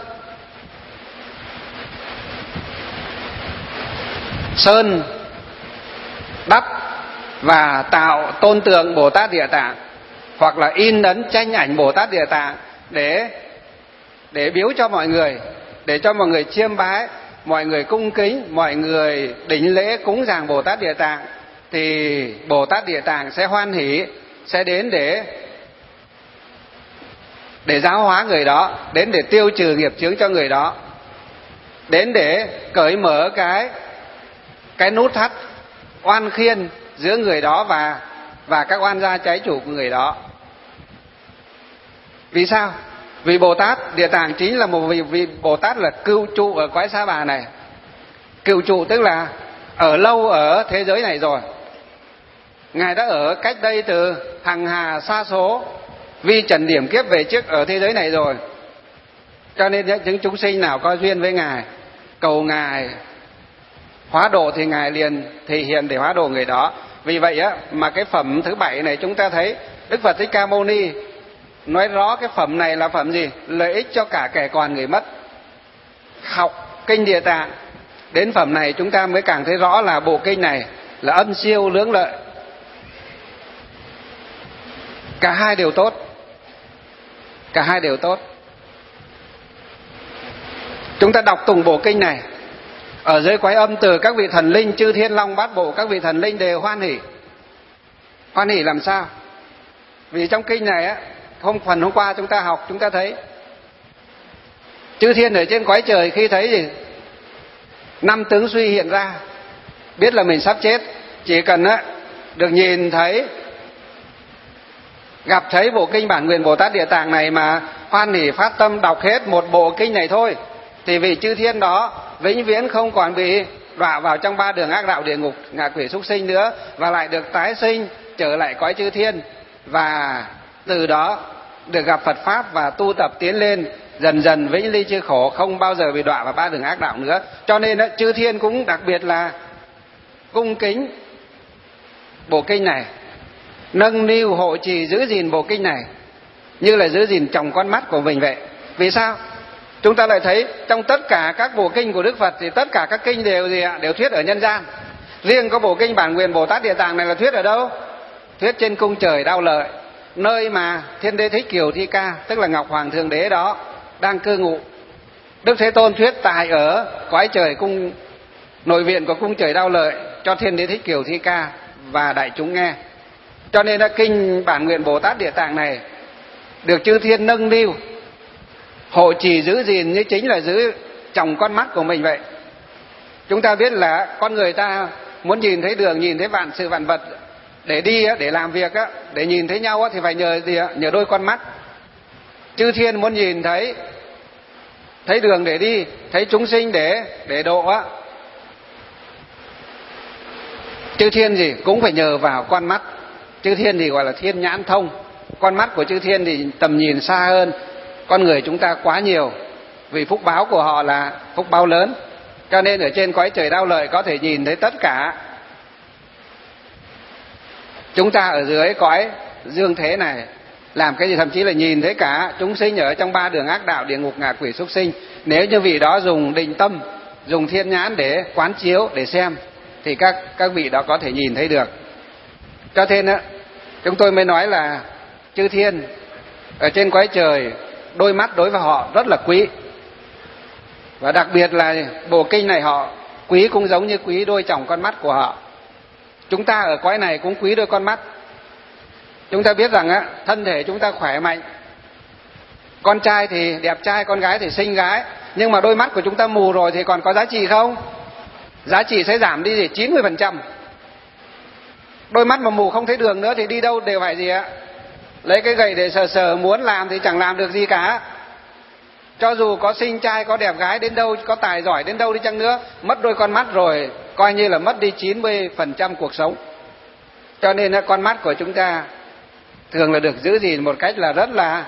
sơn đắp và tạo tôn tượng Bồ Tát Địa Tạng, hoặc là in ấn tranh ảnh Bồ Tát Địa Tạng để biếu cho mọi người, để cho mọi người chiêm bái, mọi người cung kính, mọi người đảnh lễ cúng dường Bồ Tát Địa Tạng, thì Bồ Tát Địa Tạng sẽ hoan hỷ, sẽ đến để giáo hóa người đó, đến để tiêu trừ nghiệp chướng cho người đó, đến để cởi mở cái nút thắt oan khiên giữa người đó và các oan gia trái chủ của người đó. Vì sao? Vì Bồ Tát Địa Tạng chính là một vị Bồ Tát là cưu trụ ở cõi Sa Bà này. Cưu trụ tức là ở lâu ở thế giới này rồi, Ngài đã ở cách đây từ hằng hà sa số vi trần điểm kiếp về trước ở thế giới này rồi. Cho nên những chúng sinh nào có duyên với Ngài, cầu Ngài hóa độ thì Ngài liền thể hiện để hóa độ người đó. Vì vậy á, mà cái phẩm thứ 7 này chúng ta thấy Đức Phật Thích Ca Mâu Ni nói rõ cái phẩm này là phẩm gì? Lợi ích cho cả kẻ còn người mất. Học kinh Địa Tạng đến phẩm này chúng ta mới càng thấy rõ là bộ kinh này là ân siêu lưỡng lợi. Cả hai đều tốt. Cả hai đều tốt. Chúng ta đọc tụng bộ kinh này, ở dưới Quái Âm từ các vị thần linh chư thiên long bát bộ, các vị thần linh đều hoan hỉ. Hoan hỉ làm sao? Vì trong kinh này á, phần hôm qua chúng ta học, chúng ta thấy chư thiên ở trên cõi trời khi thấy gì? 5 tướng suy hiện ra, biết là mình sắp chết, chỉ cần á được nhìn thấy, gặp thấy bộ kinh Bản Nguyện Bồ Tát Địa Tạng này mà hoan hỉ phát tâm đọc hết một bộ kinh này thôi, thì vị chư thiên đó vĩnh viễn không còn bị đọa vào trong 3 đường ác đạo địa ngục ngạ quỷ súc sinh nữa, và lại được tái sinh trở lại cõi chư thiên, và từ đó được gặp Phật pháp và tu tập tiến lên, dần dần vĩnh ly chư khổ, không bao giờ bị đọa vào 3 đường ác đạo nữa. Cho nên đó, chư thiên cũng đặc biệt là cung kính bộ kinh này, nâng niu hộ trì giữ gìn bộ kinh này như là giữ gìn tròng con mắt của mình vậy. Vì sao? Chúng ta lại thấy trong tất cả các bộ kinh của Đức Phật thì tất cả các kinh đều gì ạ? Đều thuyết ở nhân gian. Riêng có bộ kinh Bản Nguyện Bồ Tát Địa Tạng này là thuyết ở đâu? Thuyết trên cung trời Đao Lợi, nơi mà Thiên Đế Thích Kiều Thi Ca, tức là Ngọc Hoàng Thượng Đế đó đang cư ngụ. Đức Thế Tôn thuyết tại ở cõi trời cung nội viện của cung trời Đao Lợi cho Thiên Đế Thích Kiều Thi Ca và đại chúng nghe. Cho nên là kinh Bản Nguyện Bồ Tát Địa Tạng này được chư thiên nâng niu hộ trì giữ gìn như chính là giữ tròng con mắt của mình vậy. Chúng ta biết là con người ta muốn nhìn thấy đường, nhìn thấy vạn sự vạn vật, để đi, để làm việc, để nhìn thấy nhau thì phải nhờ gì? Nhờ đôi con mắt. Chư thiên muốn nhìn thấy đường để đi, thấy chúng sinh để độ, chư thiên gì cũng phải nhờ vào con mắt. Chư thiên thì gọi là thiên nhãn thông. Con mắt của chư thiên thì tầm nhìn xa hơn con người chúng ta quá nhiều, vì phúc báo của họ là phúc báo lớn. Cho nên ở trên cõi trời Đao Lợi có thể nhìn thấy tất cả chúng ta ở dưới cõi dương thế này làm cái gì, thậm chí là nhìn thấy cả chúng sinh ở trong 3 đường ác đạo địa ngục ngạ quỷ súc sinh. Nếu như vị đó dùng định tâm, dùng thiên nhãn để quán chiếu, để xem, thì các vị đó có thể nhìn thấy được. Cho nên á, chúng tôi mới nói là chư thiên ở trên cõi trời, đôi mắt đối với họ rất là quý. Và đặc biệt là bộ kinh này họ quý cũng giống như quý đôi tròng con mắt của họ. Chúng ta ở cõi này cũng quý đôi con mắt. Chúng ta biết rằng á, thân thể chúng ta khỏe mạnh, con trai thì đẹp trai, con gái thì xinh gái, nhưng mà đôi mắt của chúng ta mù rồi thì còn có giá trị không? Giá trị sẽ giảm đi 90%. Đôi mắt mà mù không thấy đường nữa thì đi đâu đều phải gì ạ? Lấy cái gậy để sờ, muốn làm thì chẳng làm được gì cả. Cho dù có xinh trai, có đẹp gái đến đâu, có tài giỏi đến đâu đi chăng nữa, mất đôi con mắt rồi coi như là mất đi 90% cuộc sống. Cho nên con mắt của chúng ta thường là được giữ gìn một cách là rất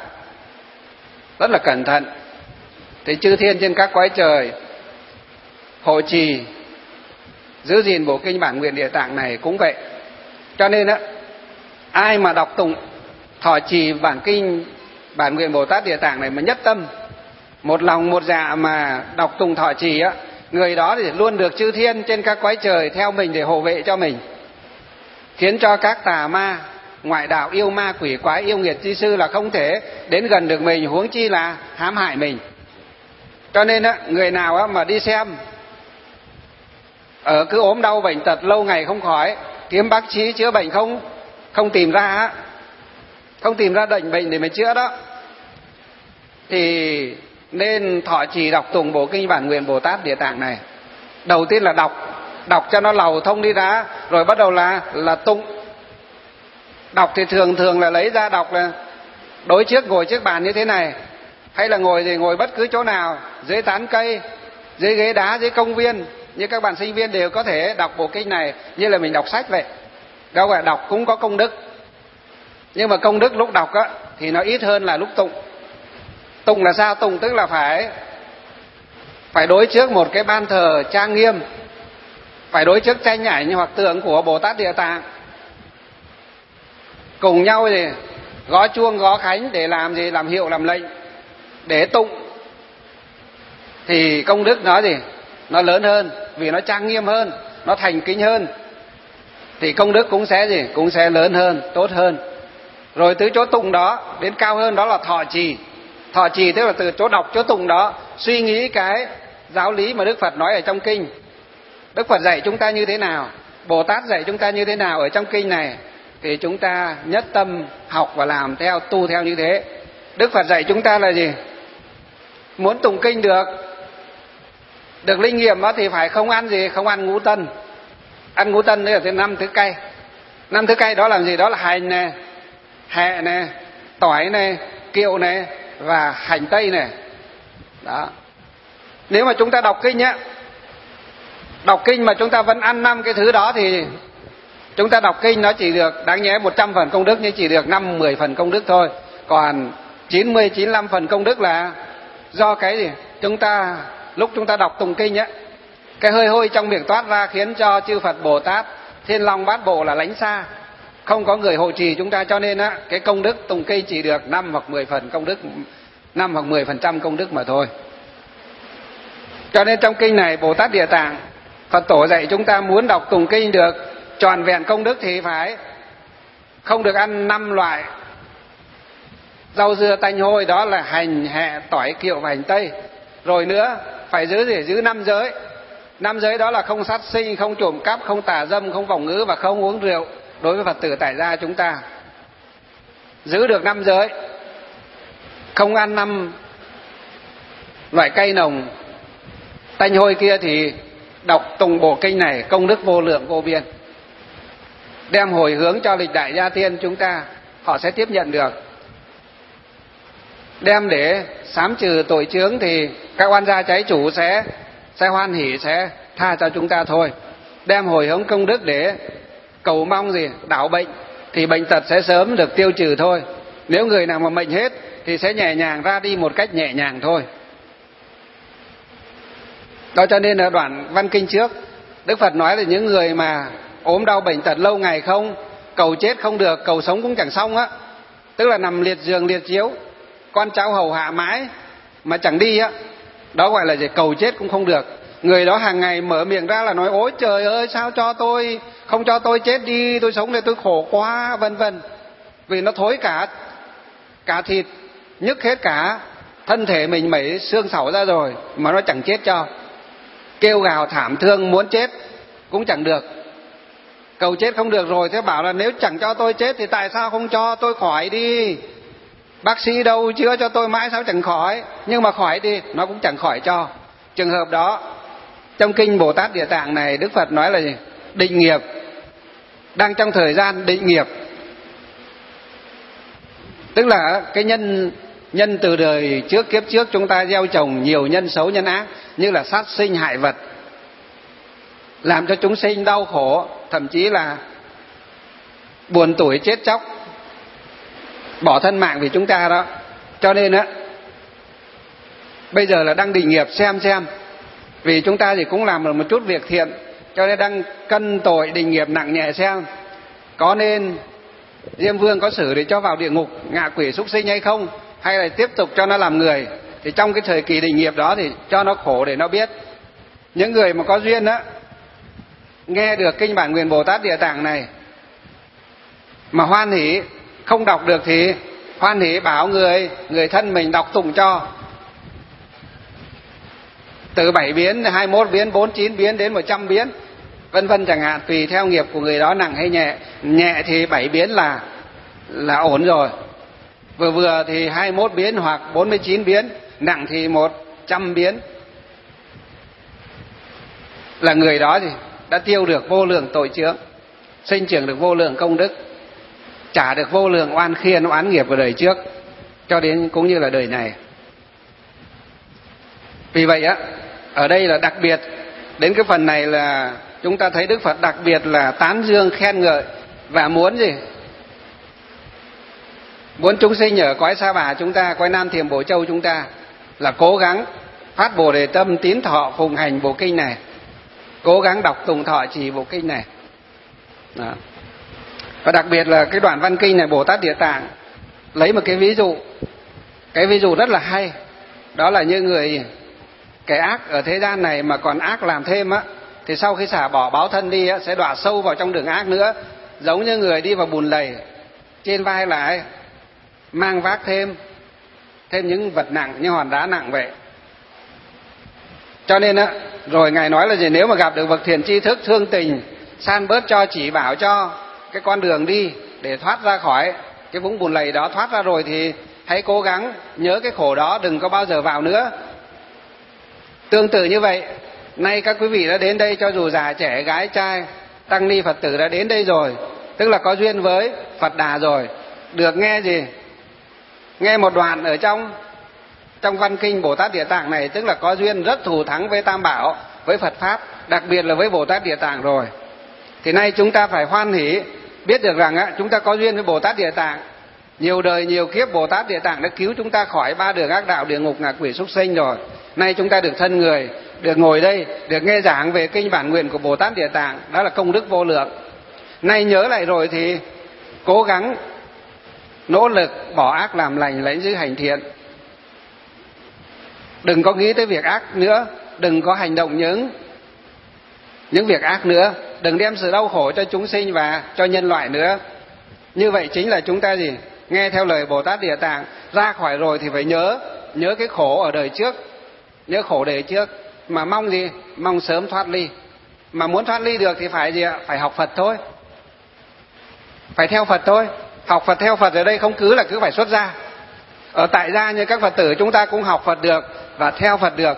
là cẩn thận. Thì chư thiên trên các cõi trời hộ trì giữ gìn bộ kinh Bản Nguyện Địa Tạng này cũng vậy. Cho nên ai mà đọc tụng thọ trì bản kinh Bản Nguyện Bồ Tát Địa Tạng này mà nhất tâm, một lòng một dạ mà đọc tụng thọ trì á, người đó thì luôn được chư thiên trên các cõi trời theo mình để hộ vệ cho mình, khiến cho các tà ma ngoại đạo, yêu ma quỷ quái, yêu nghiệt chi sư là không thể đến gần được mình, huống chi là hãm hại mình. Cho nên người nào mà đi xem cứ ốm đau bệnh tật lâu ngày không khỏi, kiếm bác sĩ chữa bệnh không tìm ra, không tìm ra bệnh để mà chữa đó, thì nên thọ trì đọc tụng bộ kinh Bản Nguyện Bồ Tát Địa Tạng này. Đầu tiên là đọc cho nó lầu thông đi ra, rồi bắt đầu là tụng. Đọc thì thường là lấy ra đọc là đối trước ngồi trước bàn như thế này, hay là ngồi bất cứ chỗ nào, dưới tán cây, dưới ghế đá, dưới công viên, như các bạn sinh viên đều có thể đọc bộ kinh này như là mình đọc sách vậy. Đâu phải đọc cũng có công đức, nhưng mà công đức lúc đọc á thì nó ít hơn là lúc tụng. Tụng là sao? Tụng tức là phải đối trước một cái ban thờ trang nghiêm, phải đối trước tranh ảnh hoặc tượng của Bồ Tát Địa Tạng, cùng nhau thì gõ chuông gõ khánh để làm gì? Làm hiệu làm lệnh để tụng. Thì công đức nó gì? Nó lớn hơn, vì nó trang nghiêm hơn, nó thành kính hơn, thì công đức cũng sẽ gì? Cũng sẽ lớn hơn, tốt hơn. Rồi từ chỗ tụng đó đến cao hơn đó là thọ trì. Thọ trì tức là từ chỗ đọc chỗ tụng đó suy nghĩ cái giáo lý mà Đức Phật nói ở trong kinh. Đức Phật dạy chúng ta như thế nào, Bồ Tát dạy chúng ta như thế nào ở trong kinh này, thì chúng ta nhất tâm học và làm theo, tu theo như thế. Đức Phật dạy chúng ta là gì? Muốn tụng kinh được linh nghiệm đó thì phải không ăn gì? Không ăn ngũ tân. Ăn ngũ tân đấy là thứ 5 thứ cay. 5 thứ cay đó làm gì? Đó là hành này, hẹ này, tỏi này, kiệu này và hành tây này. Đó. Nếu mà chúng ta đọc kinh á, đọc kinh mà chúng ta vẫn ăn 5 cái thứ đó thì chúng ta đọc kinh nó chỉ được đáng nhẽ 100 phần công đức, nhưng chỉ được 5-10 phần công đức thôi. Còn 90-95 phần công đức là do cái gì? Chúng ta lúc chúng ta đọc tụng kinh á, cái hơi hôi trong miệng toát ra khiến cho chư Phật Bồ Tát Thiên Long Bát Bộ là lánh xa, không có người hộ trì chúng ta, cho nên á cái công đức tụng kinh chỉ được 5 hoặc 10 phần công đức, 5 hoặc 10% công đức mà thôi. Cho nên trong kinh này Bồ Tát Địa Tạng Phật Tổ dạy chúng ta muốn đọc tụng kinh được trọn vẹn công đức thì phải không được ăn 5 loại rau dưa tanh hôi, đó là hành, hẹ, tỏi, kiệu và hành tây. Rồi nữa phải giữ gì? Giữ 5 giới. 5 giới đó là không sát sinh, không trộm cắp, không tà dâm, không vọng ngữ và không uống rượu. Đối với Phật tử tại gia chúng ta giữ được 5 giới, không ăn 5 loại cây nồng tanh hôi kia, thì đọc tụng bộ kinh này công đức vô lượng vô biên. Đem hồi hướng cho lịch đại gia tiên chúng ta, họ sẽ tiếp nhận được. Đem để sám trừ tội chướng thì các oan gia trái chủ sẽ hoan hỷ, sẽ tha cho chúng ta thôi. Đem hồi hướng công đức để cầu mong gì? Đảo bệnh thì bệnh tật sẽ sớm được tiêu trừ thôi. Nếu người nào mà mệnh hết thì sẽ nhẹ nhàng ra đi một cách nhẹ nhàng thôi. Đó, cho nên ở đoạn văn kinh trước Đức Phật nói là những người mà ốm đau bệnh tật lâu ngày không, cầu chết không được, cầu sống cũng chẳng xong á, tức là nằm liệt giường liệt chiếu, con cháu hầu hạ mãi mà chẳng đi á, đó gọi là gì? Cầu chết cũng không được. Người đó hàng ngày mở miệng ra là nói: ôi trời ơi, sao không cho tôi chết đi, tôi sống đây tôi khổ quá, vân vân. Vì nó thối cả thịt, nhức hết cả thân thể mình mấy xương sẩu ra rồi mà nó chẳng chết cho. Kêu gào thảm thương muốn chết cũng chẳng được, cầu chết không được rồi. Thế bảo là nếu chẳng cho tôi chết thì tại sao không cho tôi khỏi đi? Bác sĩ đâu chữa cho tôi mãi sao chẳng khỏi? Nhưng mà khỏi đi nó cũng chẳng khỏi cho. Trường hợp đó trong kinh Bồ Tát Địa Tạng này Đức Phật nói là gì? Định nghiệp, đang trong thời gian định nghiệp, tức là cái nhân từ đời trước kiếp trước chúng ta gieo trồng nhiều nhân xấu nhân ác, như là sát sinh hại vật, làm cho chúng sinh đau khổ, thậm chí là buồn tủi chết chóc, bỏ thân mạng vì chúng ta đó. Cho nên á, bây giờ là đang định nghiệp xem vì chúng ta thì cũng làm được một chút việc thiện, cho nên đang cân tội định nghiệp nặng nhẹ xem có nên Diêm Vương có xử để cho vào địa ngục ngạ quỷ súc sinh hay không, hay là tiếp tục cho nó làm người. Thì trong cái thời kỳ định nghiệp đó thì cho nó khổ để nó biết. Những người mà có duyên á, nghe được kinh bản nguyện Bồ Tát Địa Tạng này mà hoan hỷ, không đọc được thì hoan hỷ bảo người thân mình đọc tụng cho. Từ 7 biến, 21 biến, 49 biến đến 100 biến, vân vân chẳng hạn, tùy theo nghiệp của người đó nặng hay nhẹ. Nhẹ thì 7 biến là ổn rồi, vừa thì 21 biến hoặc 49 biến, nặng thì 100 biến, là người đó thì đã tiêu được vô lượng tội chướng, sinh trưởng được vô lượng công đức, trả được vô lượng oan khiên oán nghiệp của đời trước cho đến cũng như là đời này. Vì vậy á, ở đây là đặc biệt đến cái phần này là chúng ta thấy Đức Phật đặc biệt là tán dương khen ngợi và muốn gì? Muốn chúng sinh ở cõi Sa Bà chúng ta, cõi Nam Thiểm Bổ Châu chúng ta là cố gắng phát Bồ Đề tâm, tín thọ phụng hành bộ kinh này, cố gắng đọc tùng thọ trì bộ kinh này. Đó. Và đặc biệt là cái đoạn văn kinh này, Bồ Tát Địa Tạng lấy một cái ví dụ rất là hay. Đó là như người kẻ ác ở thế gian này mà còn ác làm thêm á, thì sau khi xả bỏ báo thân đi á, sẽ đọa sâu vào trong đường ác nữa, giống như người đi vào bùn lầy, trên vai lại mang vác thêm những vật nặng như hòn đá nặng vậy. Cho nên á, rồi Ngài nói là gì? Nếu mà gặp được bậc thiện tri thức thương tình, san bớt cho, chỉ bảo cho cái con đường đi để thoát ra khỏi cái vũng bùn lầy đó, thoát ra rồi thì hãy cố gắng nhớ cái khổ đó, đừng có bao giờ vào nữa. Tương tự như vậy, nay các quý vị đã đến đây, cho dù già trẻ gái trai, tăng ni Phật tử đã đến đây rồi, tức là có duyên với Phật Đà rồi, được nghe gì? Nghe một đoạn ở trong văn kinh Bồ Tát Địa Tạng này, tức là có duyên rất thù thắng với Tam Bảo, với Phật Pháp, đặc biệt là với Bồ Tát Địa Tạng rồi. Thì nay chúng ta phải hoan hỷ biết được rằng á, chúng ta có duyên với Bồ Tát Địa Tạng. Nhiều đời nhiều kiếp Bồ Tát Địa Tạng đã cứu chúng ta khỏi 3 đường ác đạo, địa ngục, ngạ quỷ, súc sinh rồi. Nay chúng ta được thân người, được ngồi đây, được nghe giảng về kinh bản nguyện của Bồ Tát Địa Tạng, đó là công đức vô lượng. Nay nhớ lại rồi thì cố gắng nỗ lực bỏ ác làm lành, lãnh giữ hành thiện. Đừng có nghĩ tới việc ác nữa, đừng có hành động những việc ác nữa, đừng đem sự đau khổ cho chúng sinh và cho nhân loại nữa. Như vậy chính là chúng ta gì? Nghe theo lời Bồ Tát Địa Tạng, ra khỏi rồi thì phải nhớ cái khổ ở đời trước, nhớ khổ đời trước, mà mong gì? Mong sớm thoát ly. Mà muốn thoát ly được thì phải gì ạ? Phải học Phật thôi, phải theo Phật thôi. Học Phật theo Phật ở đây không cứ phải xuất gia. Ở tại gia như các Phật tử chúng ta cũng học Phật được và theo Phật được.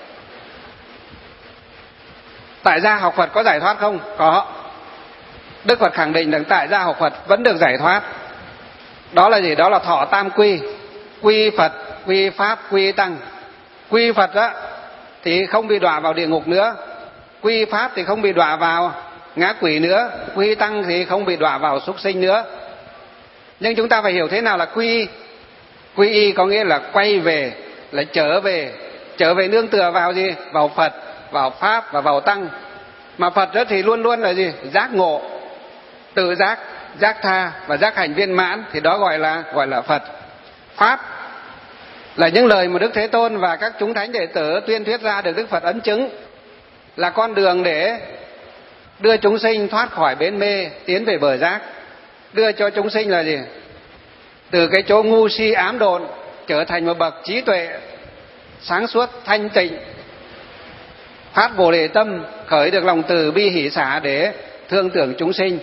Tại gia học Phật có giải thoát không? Có. Đức Phật khẳng định rằng tại gia học Phật vẫn được giải thoát. Đó là gì? Đó là thọ tam quy: quy Phật, quy Pháp, quy Tăng. Quy Phật á thì không bị đọa vào địa ngục nữa, quy Pháp thì không bị đọa vào ngã quỷ nữa, quy Tăng thì không bị đọa vào súc sinh nữa. Nhưng chúng ta phải hiểu thế nào là quy y, có nghĩa là quay về, là trở về nương tựa vào gì? Vào Phật, vào Pháp và vào Tăng. Mà Phật đó thì luôn luôn là gì? Giác ngộ, tự giác, giác tha và giác hành viên mãn, thì đó gọi là Phật. Pháp là những lời mà Đức Thế Tôn và các chúng thánh đệ tử tuyên thuyết ra, được Đức Phật ấn chứng, là con đường để đưa chúng sinh thoát khỏi bến mê, tiến về bờ giác, đưa cho chúng sinh là gì? Từ cái chỗ ngu si ám độn trở thành một bậc trí tuệ sáng suốt thanh tịnh, phát Bồ Đề tâm, khởi được lòng từ bi hỷ xả để thương tưởng chúng sinh.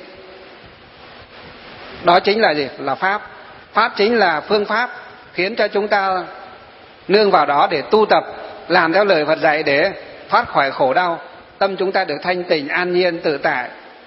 Đó chính là gì? Là Pháp. Pháp chính là phương pháp khiến cho chúng ta nương vào đó để tu tập, làm theo lời Phật dạy để thoát khỏi khổ đau, tâm chúng ta được thanh tịnh, an nhiên, tự tại.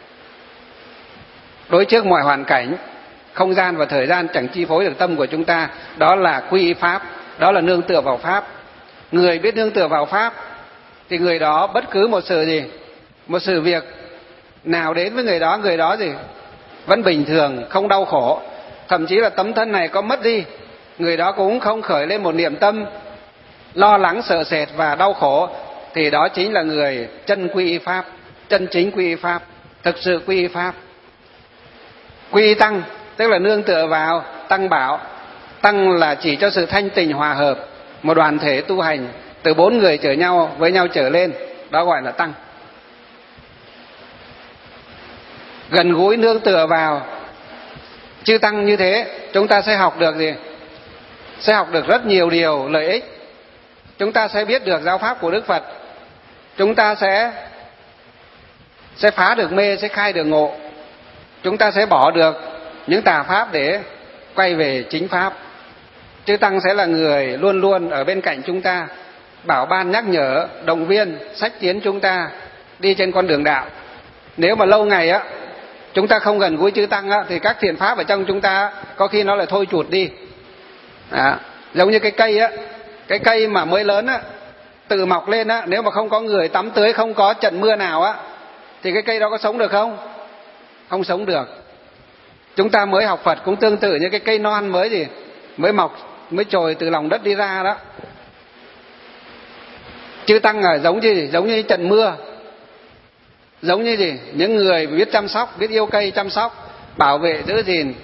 Đối trước mọi hoàn cảnh, không gian và thời gian chẳng chi phối được tâm của chúng ta. Đó là quy y Pháp, đó là nương tựa vào Pháp. Người biết nương tựa vào Pháp thì người đó bất cứ một sự gì, một sự việc nào đến với người đó gì? Vẫn bình thường, không đau khổ. Thậm chí là tấm thân này có mất đi, người đó cũng không khởi lên một niệm tâm lo lắng, sợ sệt và đau khổ. Thì đó chính là người chân quy y Pháp, chân chính quy y Pháp, thực sự quy y Pháp. Quy y Tăng tức là nương tựa vào Tăng bảo. Tăng là chỉ cho sự thanh tịnh hòa hợp, một đoàn thể tu hành từ 4 người với nhau trở lên, đó gọi là Tăng. Gần gũi nương tựa vào chư Tăng như thế, chúng ta sẽ học được gì? Sẽ học được rất nhiều điều lợi ích. Chúng ta sẽ biết được giáo pháp của Đức Phật, chúng ta sẽ phá được mê, sẽ khai được ngộ. Chúng ta sẽ bỏ được những tà pháp để quay về chính pháp. Chư Tăng sẽ là người luôn luôn ở bên cạnh chúng ta, bảo ban nhắc nhở, động viên, xách tiến chúng ta đi trên con đường đạo. Nếu mà lâu ngày á chúng ta không gần gũi chư Tăng á, thì các thiện pháp ở trong chúng ta có khi nó lại thôi chụt đi. Giống như cái cây á, cái cây mà mới lớn á, tự mọc lên á, nếu mà không có người tắm tưới, không có trận mưa nào á, thì cái cây đó có sống được không? Không sống được. Chúng ta mới học Phật cũng tương tự như cái cây non mới mọc, mới trồi từ lòng đất đi ra đó. Chư tăng là giống như gì? Giống như trận mưa. Giống như gì? Những người biết chăm sóc, biết yêu cây chăm sóc, bảo vệ, giữ gìn,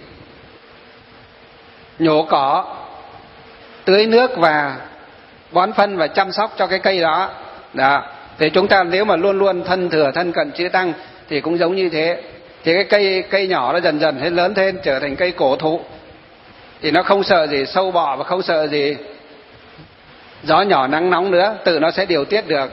nhổ cỏ, tưới nước và bón phân và chăm sóc cho cái cây đó. Đó. Thì chúng ta nếu mà luôn luôn thân thừa, thân cận chư tăng thì cũng giống như thế. Thì cái cây nhỏ nó dần dần lớn thêm, trở thành cây cổ thụ. Thì nó không sợ gì sâu bọ và không sợ gì gió nhỏ nắng nóng nữa, tự nó sẽ điều tiết được.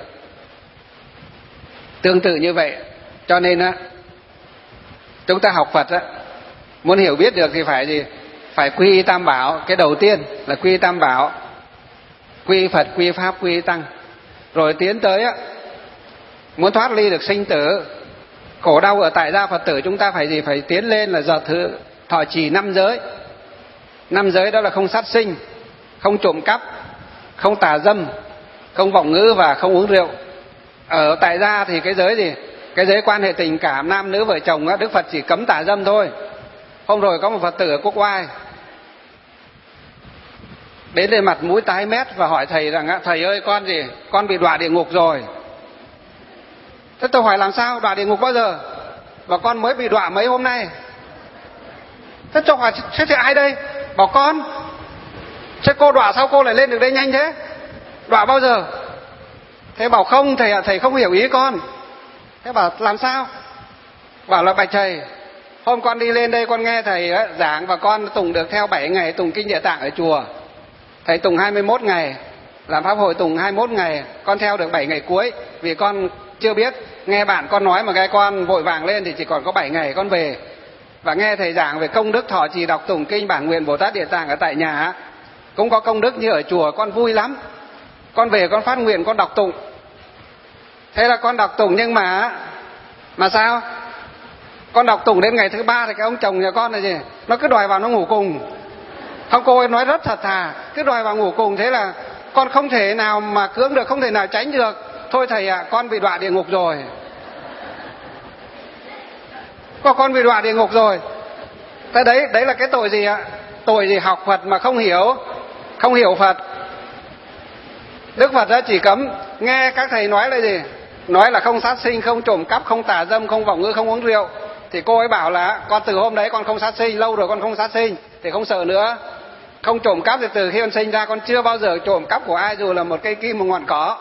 Tương tự như vậy, cho nên á, chúng ta học Phật á, muốn hiểu biết được thì phải gì? Phải quy y tam bảo. Cái đầu tiên là quy y tam bảo, quy y Phật, quy y Pháp, quy y Tăng. Rồi tiến tới á, muốn thoát ly được sinh tử, khổ đau ở tại gia Phật tử, chúng ta phải gì? Phải tiến lên là giờ thứ thọ trì 5 giới. 5 giới đó là không sát sinh, không trộm cắp, không tà dâm, không vọng ngữ và không uống rượu. Ở tại gia thì cái giới gì? Cái giới quan hệ tình cảm nam nữ vợ chồng á, Đức Phật chỉ cấm tà dâm thôi. Hôm rồi có một Phật tử ở Quốc Oai đến lên mặt mũi tái mét và hỏi thầy rằng: thầy ơi, con bị đọa địa ngục rồi. Thế tôi hỏi làm sao? Đọa địa ngục bao giờ? Bảo con mới bị đọa mấy hôm nay. Thế tôi hỏi thế thì ai đây? Bảo con. Thế cô đọa sao cô lại lên được đây nhanh thế? Đọa bao giờ? Thế bảo không, thầy không hiểu ý con. Thế bảo làm sao? Bảo là bạch thầy, hôm con đi lên đây con nghe thầy giảng và con tùng được theo 7 ngày tùng kinh Địa Tạng ở chùa. Thầy tùng 21 ngày, làm pháp hội tùng 21 ngày, con theo được 7 ngày cuối. Vì con chưa biết, nghe bạn con nói mà cái con vội vàng lên thì chỉ còn có 7 ngày con về. Và nghe thầy giảng về công đức thọ trì đọc tùng kinh bản nguyện Bồ Tát Địa Tạng ở tại nhà cũng có công đức như ở chùa, con vui lắm. Con về con phát nguyện con đọc tụng. Thế là con đọc tụng, nhưng mà sao? Con đọc tụng đến ngày thứ 3 thì cái ông chồng nhà con là gì? Nó cứ đòi vào nó ngủ cùng. Không, cô ấy nói rất thật thà, cứ đòi vào ngủ cùng. Thế là con không thể nào mà cưỡng được, không thể nào tránh được. Thôi thầy ạ, con bị đọa địa ngục rồi. Con bị đọa địa ngục rồi. Thế đấy là cái tội gì ạ? Tội gì học Phật mà không hiểu Phật. Đức Phật đã chỉ cấm, nghe các thầy nói là gì? Nói là không sát sinh, không trộm cắp, không tà dâm, không vọng ngữ, không uống rượu. Thì cô ấy bảo là con từ hôm đấy con không sát sinh, lâu rồi con không sát sinh thì không sợ nữa. Không trộm cắp thì từ khi con sinh ra con chưa bao giờ trộm cắp của ai, dù là một cây kim, một ngọn cỏ.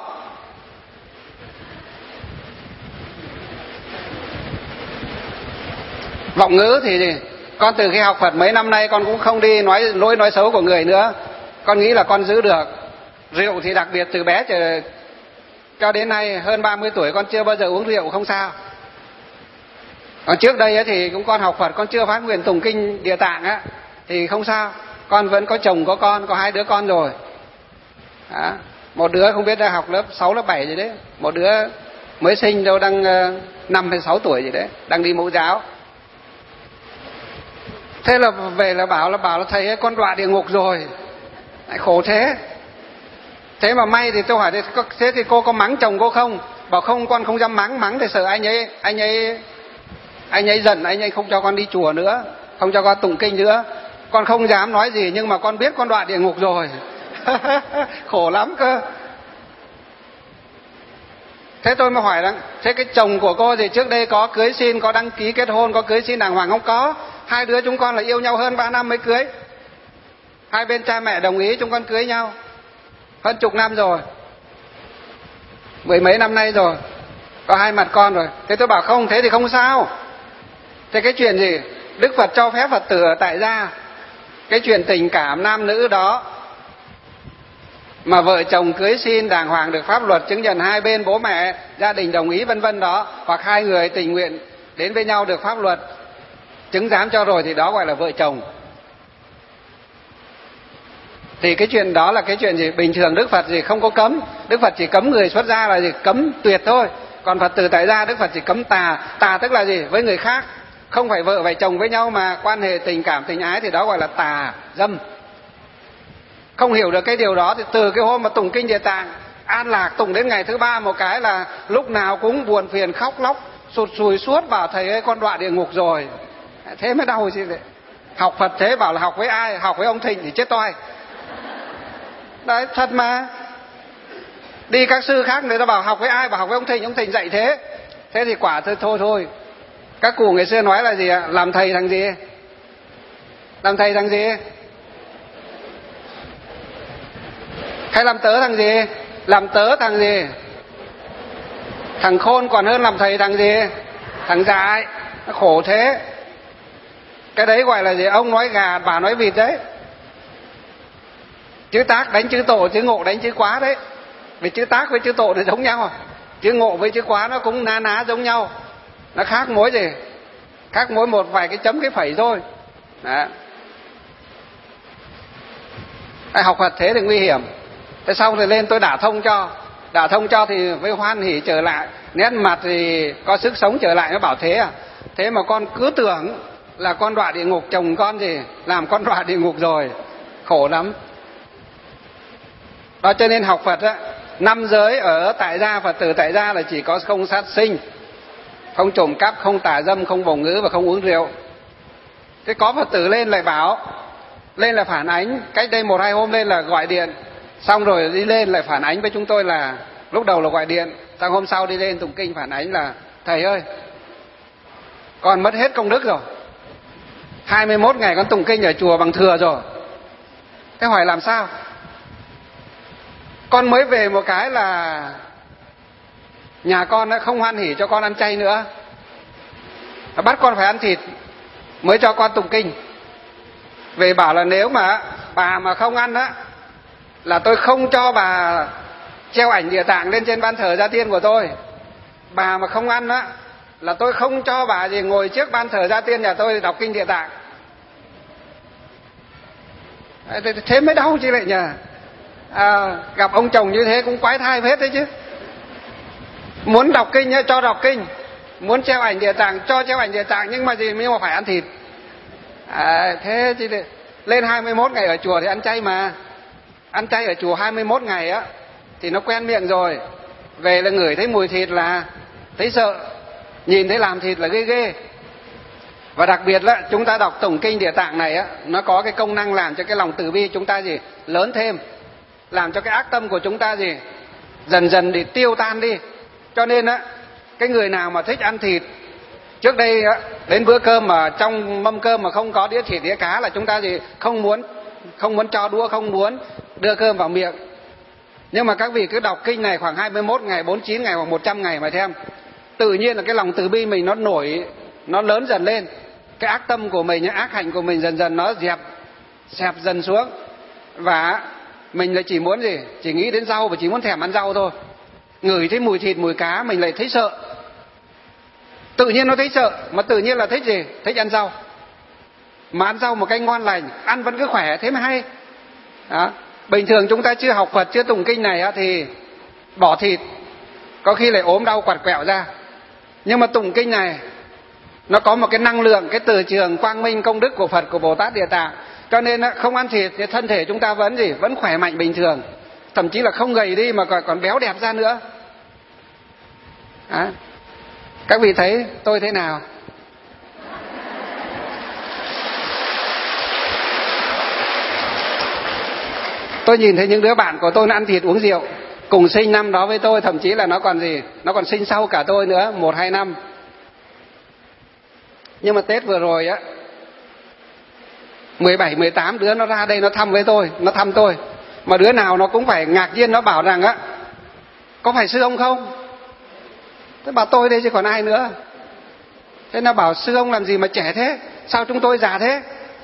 Vọng ngữ thì gì? Con từ khi học Phật mấy năm nay con cũng không đi nói xấu của người nữa. Con nghĩ là con giữ được. Rượu thì đặc biệt từ bé cho đến nay hơn 30 tuổi con chưa bao giờ uống rượu, không sao. Còn trước đây thì cũng con học Phật, con chưa phát nguyện tùng kinh Địa Tạng thì không sao. Con vẫn có chồng, có con, có 2 đứa con rồi. Một đứa không biết đang học lớp 6, lớp 7 gì đấy. Một đứa mới sinh đâu, đang 5 hay 6 tuổi gì đấy, đang đi mẫu giáo. Thế là về là bảo là thầy ơi, con đọa địa ngục rồi. Lại khổ thế. Thế mà may thì tôi hỏi thế thì cô có mắng chồng cô không? Bảo không, con không dám mắng thì sợ anh ấy giận, anh ấy không cho con đi chùa nữa, không cho con tụng kinh nữa. Con không dám nói gì, nhưng mà con biết con đọa địa ngục rồi. Khổ lắm cơ. Thế tôi mới hỏi rằng, thế cái chồng của cô thì trước đây có cưới xin, có đăng ký kết hôn, có cưới xin đàng hoàng không? Có. 2 đứa chúng con là yêu nhau hơn 3 năm mới cưới. 2 bên cha mẹ đồng ý chúng con cưới nhau. Hơn chục năm rồi, 10 mấy năm nay rồi, có 2 mặt con rồi. Thế tôi bảo không, thế thì không sao. Thế cái chuyện gì? Đức Phật cho phép Phật tử ở tại gia, cái chuyện tình cảm nam nữ đó mà vợ chồng cưới xin đàng hoàng được pháp luật chứng nhận 2 bên bố mẹ gia đình đồng ý vân vân đó, hoặc 2 người tình nguyện đến với nhau được pháp luật chứng giám cho rồi thì đó gọi là vợ chồng. Thì cái chuyện đó là cái chuyện gì? Bình thường Đức Phật gì không có cấm. Đức Phật chỉ cấm người xuất gia là gì? Cấm tuyệt thôi. Còn Phật tử tại gia Đức Phật chỉ cấm tà. Tà tức là gì? Với người khác. Không phải vợ phải chồng với nhau mà quan hệ tình cảm tình ái thì đó gọi là tà dâm. Không hiểu được cái điều đó thì từ cái hôm mà tụng kinh Địa Tạng an lạc, tụng đến ngày thứ 3 một cái là lúc nào cũng buồn phiền khóc lóc sụt sùi suốt, bảo thầy ơi con đọa địa ngục rồi. Thế mới đau chứ. Học Phật thế bảo là học với ai? Học với ông Thịnh thì chết toai. Đấy, thật mà. Đi các sư khác người ta bảo học với ai? Bảo học với ông Thịnh dạy thế. Thế thì quả thôi. Các cụ ngày xưa nói là gì ạ? Làm thầy thằng gì? Làm thầy thằng gì? Hay làm tớ thằng gì? Làm tớ thằng gì? Thằng khôn còn hơn làm thầy thằng gì? Thằng dại. Nó khổ thế. Cái đấy gọi là gì? Ông nói gà, bà nói vịt đấy. Chữ tác đánh chữ tổ, chữ ngộ đánh chữ quá đấy. Vì chữ tác với chữ tổ nó giống nhau. Chữ ngộ với chữ quá nó cũng ná giống nhau. Nó khác mỗi gì? Khác mỗi một vài cái chấm cái phẩy thôi. Đó. Học Phật thế thì nguy hiểm. Thế xong rồi lên tôi đả thông cho thì với hoan hỉ trở lại, nét mặt thì có sức sống trở lại. Nó bảo thế à? Thế mà con cứ tưởng là con đọa địa ngục, chồng con gì làm con đọa địa ngục rồi, khổ lắm. Đó, cho nên học Phật á, 5 giới ở tại gia, Phật tử tại gia là chỉ có không sát sinh, không trộm cắp, không tà dâm, không bồng ngữ và không uống rượu. Thế có Phật tử lên lại bảo, lên là phản ánh, cách đây 1-2 hôm lên là gọi điện, xong rồi đi lên lại phản ánh với chúng tôi là lúc đầu là gọi điện, sang hôm sau đi lên tụng kinh phản ánh là thầy ơi, con mất hết công đức rồi, 21 ngày con tụng kinh ở chùa bằng thừa rồi. Thế hỏi làm sao? Con mới về một cái là nhà con đã không hoan hỉ cho con ăn chay nữa, bắt con phải ăn thịt mới cho con tụng kinh. Về bảo là nếu mà bà mà không ăn á là tôi không cho bà treo ảnh Địa Tạng lên trên ban thờ gia tiên của tôi. Bà mà không ăn á là tôi không cho bà gì ngồi trước ban thờ gia tiên nhà tôi đọc kinh Địa Tạng. Thế mới đau chứ lại nhờ. Gặp ông chồng như thế cũng quái thai hết đấy chứ. Muốn đọc kinh cho đọc kinh, muốn treo ảnh Địa Tạng cho treo ảnh Địa Tạng, nhưng mà gì mới mà phải ăn thịt. Thế chứ lên 21 ngày ở chùa thì ăn chay mà. Ăn chay ở chùa 21 ngày á thì nó quen miệng rồi. Về là ngửi thấy mùi thịt là thấy sợ, nhìn thấy làm thịt là ghê. Và đặc biệt là chúng ta đọc tụng kinh Địa Tạng này á, nó có cái công năng làm cho cái lòng từ bi chúng ta gì lớn thêm, làm cho cái ác tâm của chúng ta gì dần dần để tiêu tan đi. Cho nên á, cái người nào mà thích ăn thịt, trước đây á, đến bữa cơm mà trong mâm cơm mà không có đĩa thịt đĩa cá là chúng ta gì không muốn cho đũa, không muốn đưa cơm vào miệng. Nhưng mà các vị cứ đọc kinh này khoảng 21 ngày, 49 ngày hoặc 100 ngày mà xem, tự nhiên là cái lòng từ bi mình nó nổi, nó lớn dần lên. Cái ác tâm của mình, ác hạnh của mình dần dần nó xẹp dần xuống. Và mình lại chỉ muốn gì? Chỉ nghĩ đến rau và chỉ muốn thèm ăn rau thôi. Ngửi thấy mùi thịt, mùi cá mình lại thấy sợ. Tự nhiên nó thấy sợ, mà tự nhiên là thích gì? Thích ăn rau. Mà ăn rau một cách ngon lành, ăn vẫn cứ khỏe, thế mới hay. Đó. Bình thường chúng ta chưa học Phật, chưa tụng kinh này á, thì bỏ thịt, có khi lại ốm đau quạt quẹo ra. Nhưng mà tụng kinh này nó có một cái năng lượng, cái từ trường quang minh công đức của Phật, của Bồ Tát Địa Tạng. Cho nên không ăn thịt thì thân thể chúng ta vẫn gì? Vẫn khỏe mạnh bình thường. Thậm chí là không gầy đi mà còn béo đẹp ra nữa. Đó. Các vị thấy tôi thế nào? Tôi nhìn thấy những đứa bạn của tôi nó ăn thịt uống rượu, cùng sinh năm đó với tôi, thậm chí là nó còn gì? Nó còn sinh sau cả tôi nữa, 1-2 năm. Nhưng mà Tết vừa rồi á, 17-18 đứa nó ra đây nó thăm với tôi, nó thăm tôi. Mà đứa nào nó cũng phải ngạc nhiên, nó bảo rằng á, có phải sư ông không? Tôi bảo tôi đây chứ còn ai nữa. Thế nó bảo sư ông làm gì mà trẻ thế? Sao chúng tôi già thế?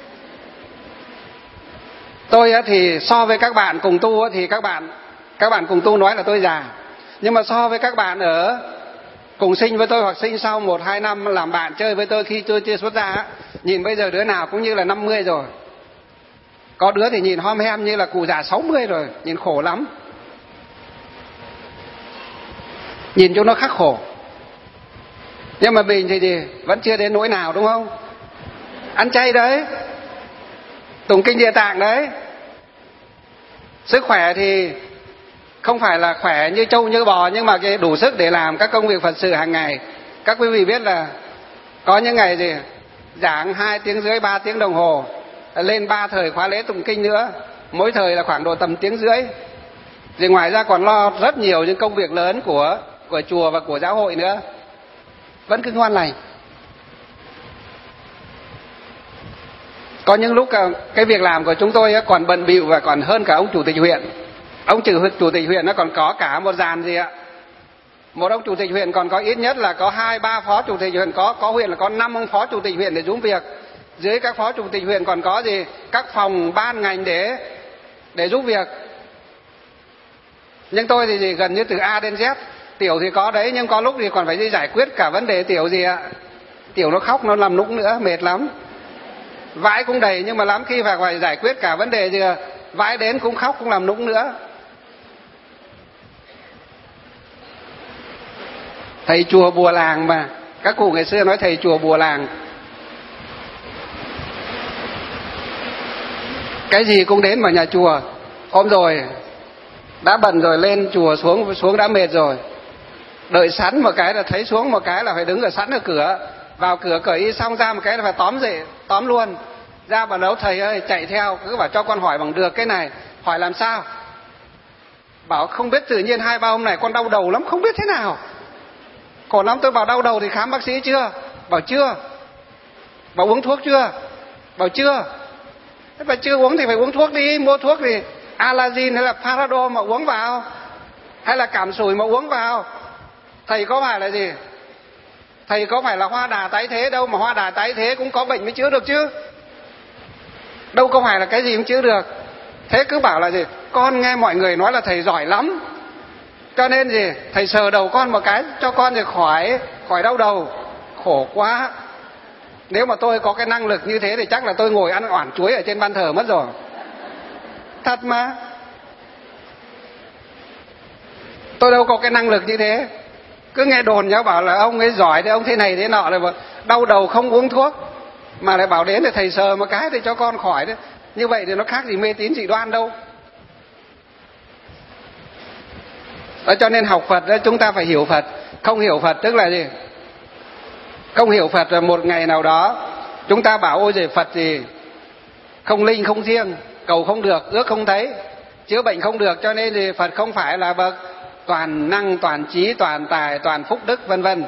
Tôi á thì so với các bạn cùng tu á, thì các bạn cùng tu nói là tôi già. Nhưng mà so với các bạn ở cùng sinh với tôi hoặc sinh sau 1-2 năm làm bạn chơi với tôi khi tôi chưa xuất gia á, nhìn bây giờ đứa nào cũng như là 50 rồi. Có đứa thì nhìn hom hem như là cụ già 60 rồi, nhìn khổ lắm. Nhìn cho nó khắc khổ. Nhưng mà mình thì vẫn chưa đến nỗi nào, đúng không? Ăn chay đấy, tụng kinh Địa Tạng đấy. Sức khỏe thì không phải là khỏe như trâu như bò, nhưng mà đủ sức để làm các công việc Phật sự hàng ngày. Các quý vị biết là có những ngày gì giảng 2 tiếng rưỡi 3 tiếng đồng hồ, lên 3 thời khóa lễ tụng kinh nữa, mỗi thời là khoảng độ tầm tiếng rưỡi. Rồi ngoài ra còn lo rất nhiều những công việc lớn của chùa và của giáo hội nữa, vẫn cứ ngoan lành. Có những lúc cái việc làm của chúng tôi còn bận bịu và còn hơn cả ông chủ tịch huyện. Ông chủ tịch huyện nó còn có cả một dàn gì ạ? Một ông chủ tịch huyện còn có ít nhất là có 2-3 phó chủ tịch huyện, có huyện là có 5 ông phó chủ tịch huyện để giúp việc. Dưới các phó chủ tịch huyện còn có gì? Các phòng ban ngành để giúp việc. Nhưng tôi thì gần như từ A đến Z. Tiểu thì có đấy, nhưng có lúc thì còn phải đi giải quyết cả vấn đề Tiểu gì ạ? Tiểu nó khóc, nó làm nũng nữa, mệt lắm. Vãi cũng đầy, nhưng mà lắm khi phải giải quyết cả vấn đề gì ạ? Vãi đến cũng khóc, cũng làm nũng nữa. Thầy chùa bùa làng mà, các cụ ngày xưa nói thầy chùa bùa làng. Cái gì cũng đến vào nhà chùa. Hôm rồi đã bận rồi, lên chùa xuống đã mệt rồi, đợi sẵn một cái là thấy xuống một cái là phải đứng ở sẵn ở cửa. Vào cửa cởi y xong ra một cái là phải tóm luôn. Ra bảo đâu thầy ơi, chạy theo, cứ bảo cho con hỏi bằng được cái này. Hỏi làm sao? Bảo không biết, tự nhiên 2-3 hôm này con đau đầu lắm, không biết thế nào. Còn lắm. Tôi bảo đau đầu thì khám bác sĩ chưa? Bảo chưa. Bảo uống thuốc chưa? Bảo chưa. Thế mà chưa uống thì phải uống thuốc đi. Mua thuốc thì Alazin hay là Paradol mà uống vào, hay là cảm sủi mà uống vào. Thầy có phải là gì? Thầy có phải là hoa đà tái thế đâu, mà hoa đà tái thế cũng có bệnh mới chữa được chứ. Đâu có phải là cái gì cũng chữa được. Thế cứ bảo là gì? Con nghe mọi người nói là thầy giỏi lắm, cho nên gì? Thầy sờ đầu con một cái cho con thì khỏi đau đầu. Khổ quá. Nếu mà tôi có cái năng lực như thế thì chắc là tôi ngồi ăn oản chuối ở trên ban thờ mất rồi. Thật mà. Tôi đâu có cái năng lực như thế. Cứ nghe đồn nhau bảo là ông ấy giỏi thì ông thế này thế nọ, là đau đầu không uống thuốc, mà lại bảo đến để thầy sờ một cái thì cho con khỏi đấy. Như vậy thì nó khác gì mê tín dị đoan đâu. Đó, cho nên học Phật đó, chúng ta phải hiểu Phật. Không hiểu Phật tức là gì? Không hiểu Phật là một ngày nào đó chúng ta bảo ôi giời, Phật gì không linh không riêng, cầu không được, ước không thấy, chữa bệnh không được, cho nên thì Phật không phải là bậc toàn năng, toàn trí, toàn tài, toàn phúc đức, vân vân.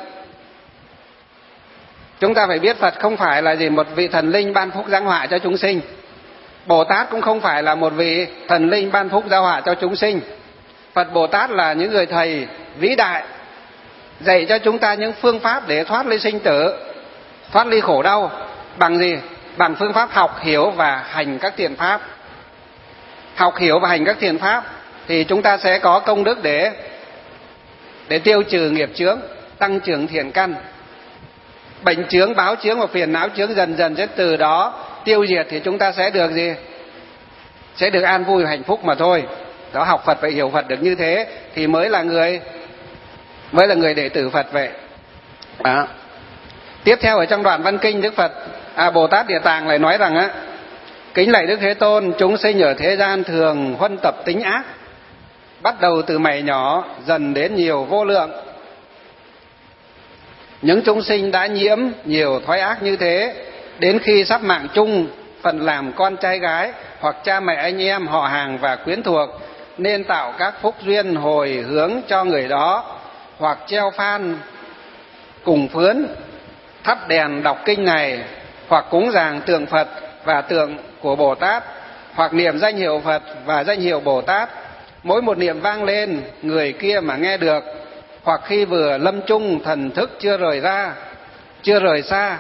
Chúng ta phải biết Phật không phải là gì một vị thần linh ban phúc giáng họa cho chúng sinh. Bồ Tát cũng không phải là một vị thần linh ban phúc giáng họa cho chúng sinh. Phật Bồ Tát là những người thầy vĩ đại, dạy cho chúng ta những phương pháp để thoát ly sinh tử, thoát ly khổ đau. Bằng gì? Bằng phương pháp học, hiểu và hành các thiện pháp. Học, hiểu và hành các thiện pháp thì chúng ta sẽ có công đức để tiêu trừ nghiệp chướng, tăng trưởng thiện căn. Bệnh chướng, báo chướng và phiền não chướng dần dần sẽ từ đó tiêu diệt, thì chúng ta sẽ được gì? Sẽ được an vui và hạnh phúc mà thôi. Đó, học Phật phải hiểu Phật được như thế thì mới là người đệ tử Phật vậy. Đó. Tiếp theo ở trong đoạn văn kinh, Đức Phật Bồ Tát Địa Tạng lại nói rằng kính lạy Đức Thế Tôn, chúng sinh ở thế gian thường huân tập tính ác, bắt đầu từ mảy nhỏ dần đến nhiều vô lượng. Những chúng sinh đã nhiễm nhiều thói ác như thế, đến khi sắp mạng chung, phần làm con trai gái hoặc cha mẹ anh em họ hàng và quyến thuộc, nên tạo các phúc duyên hồi hướng cho người đó, hoặc treo phan cùng phướn, thắp đèn đọc kinh này, hoặc cúng dường tượng Phật và tượng của Bồ Tát, hoặc niệm danh hiệu Phật và danh hiệu Bồ Tát. Mỗi một niệm vang lên, người kia mà nghe được, hoặc khi vừa lâm chung thần thức chưa rời xa.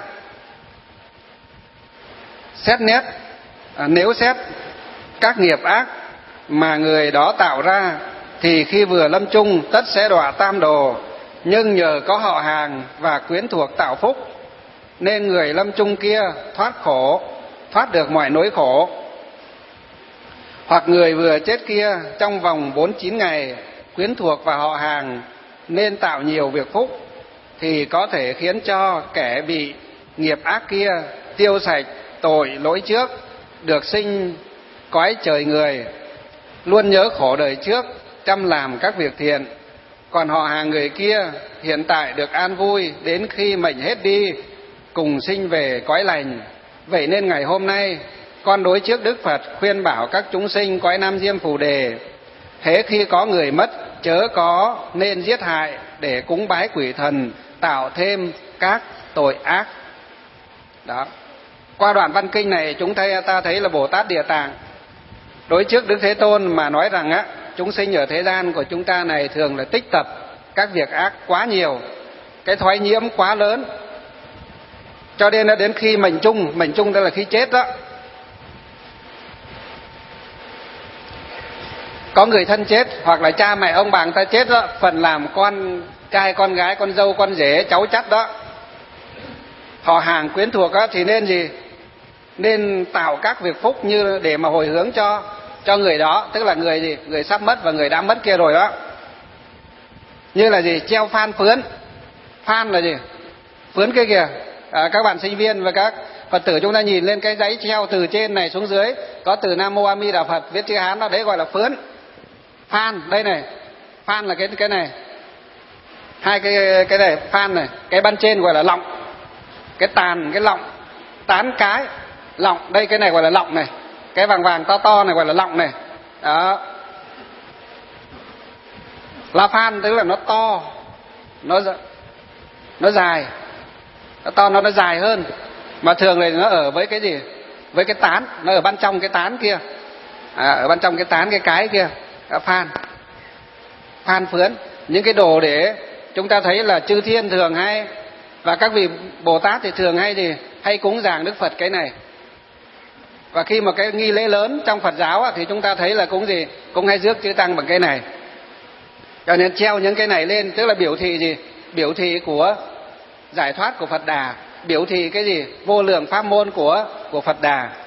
Xét nét, nếu xét các nghiệp ác mà người đó tạo ra thì khi vừa lâm chung tất sẽ đọa tam đồ, nhưng nhờ có họ hàng và quyến thuộc tạo phúc nên người lâm chung kia thoát được mọi nỗi khổ. Hoặc người vừa chết kia trong vòng 49 ngày, quyến thuộc và họ hàng nên tạo nhiều việc phúc, thì có thể khiến cho kẻ bị nghiệp ác kia tiêu sạch tội lỗi trước, được sinh cõi trời người, luôn nhớ khổ đời trước, chăm làm các việc thiện. Còn họ hàng người kia hiện tại được an vui đến khi mệnh hết đi, cùng sinh về cõi lành. Vậy nên ngày hôm nay con đối trước Đức Phật khuyên bảo các chúng sinh cõi Nam Diêm Phù Đề, hễ khi có người mất chớ có nên giết hại để cúng bái quỷ thần, tạo thêm các tội ác. Đó. Qua đoạn văn kinh này chúng ta thấy là Bồ Tát Địa Tạng đối trước Đức Thế Tôn mà nói rằng á, chúng sinh ở thế gian của chúng ta này thường là tích tập các việc ác quá nhiều, cái thói nhiễm quá lớn, cho nên đến khi mệnh chung tức là khi chết đó, có người thân chết hoặc là cha mẹ ông bà người ta chết đó, phần làm con trai con gái con dâu con rể cháu chắt đó, họ hàng quyến thuộc đó, thì nên gì, nên tạo các việc phúc như để mà hồi hướng cho người đó, tức là người gì, người sắp mất và người đã mất kia rồi đó. Như là gì, treo phan phướn. Phan là gì, phướn kia kìa. Các bạn sinh viên và các Phật tử chúng ta nhìn lên cái giấy treo từ trên này xuống dưới có từ Nam Mô A Di Đà Phật viết chữ Hán đó, đấy gọi là phướn. Phan đây này, phan là cái này, hai cái này phan này, cái ban trên gọi là lọng, cái tàn cái lọng, tán cái lọng, đây cái này gọi là lọng này, cái vàng vàng to to này gọi là lọng này. Đó. La phan tức là nó to, nó dài, nó to, nó dài hơn, mà thường này nó ở với cái gì, với cái tán, nó ở bên trong cái tán kia, ở bên trong cái tán cái kia. Phan phướn, những cái đồ để chúng ta thấy là chư thiên thường hay và các vị Bồ Tát thì thường hay cúng dường Đức Phật cái này. Và khi mà cái nghi lễ lớn trong Phật giáo thì chúng ta thấy là cúng gì, cũng hay rước chư tăng bằng cái này. Cho nên treo những cái này lên tức là biểu thị gì, biểu thị của giải thoát của Phật Đà, biểu thị cái gì, vô lượng pháp môn của Phật Đà.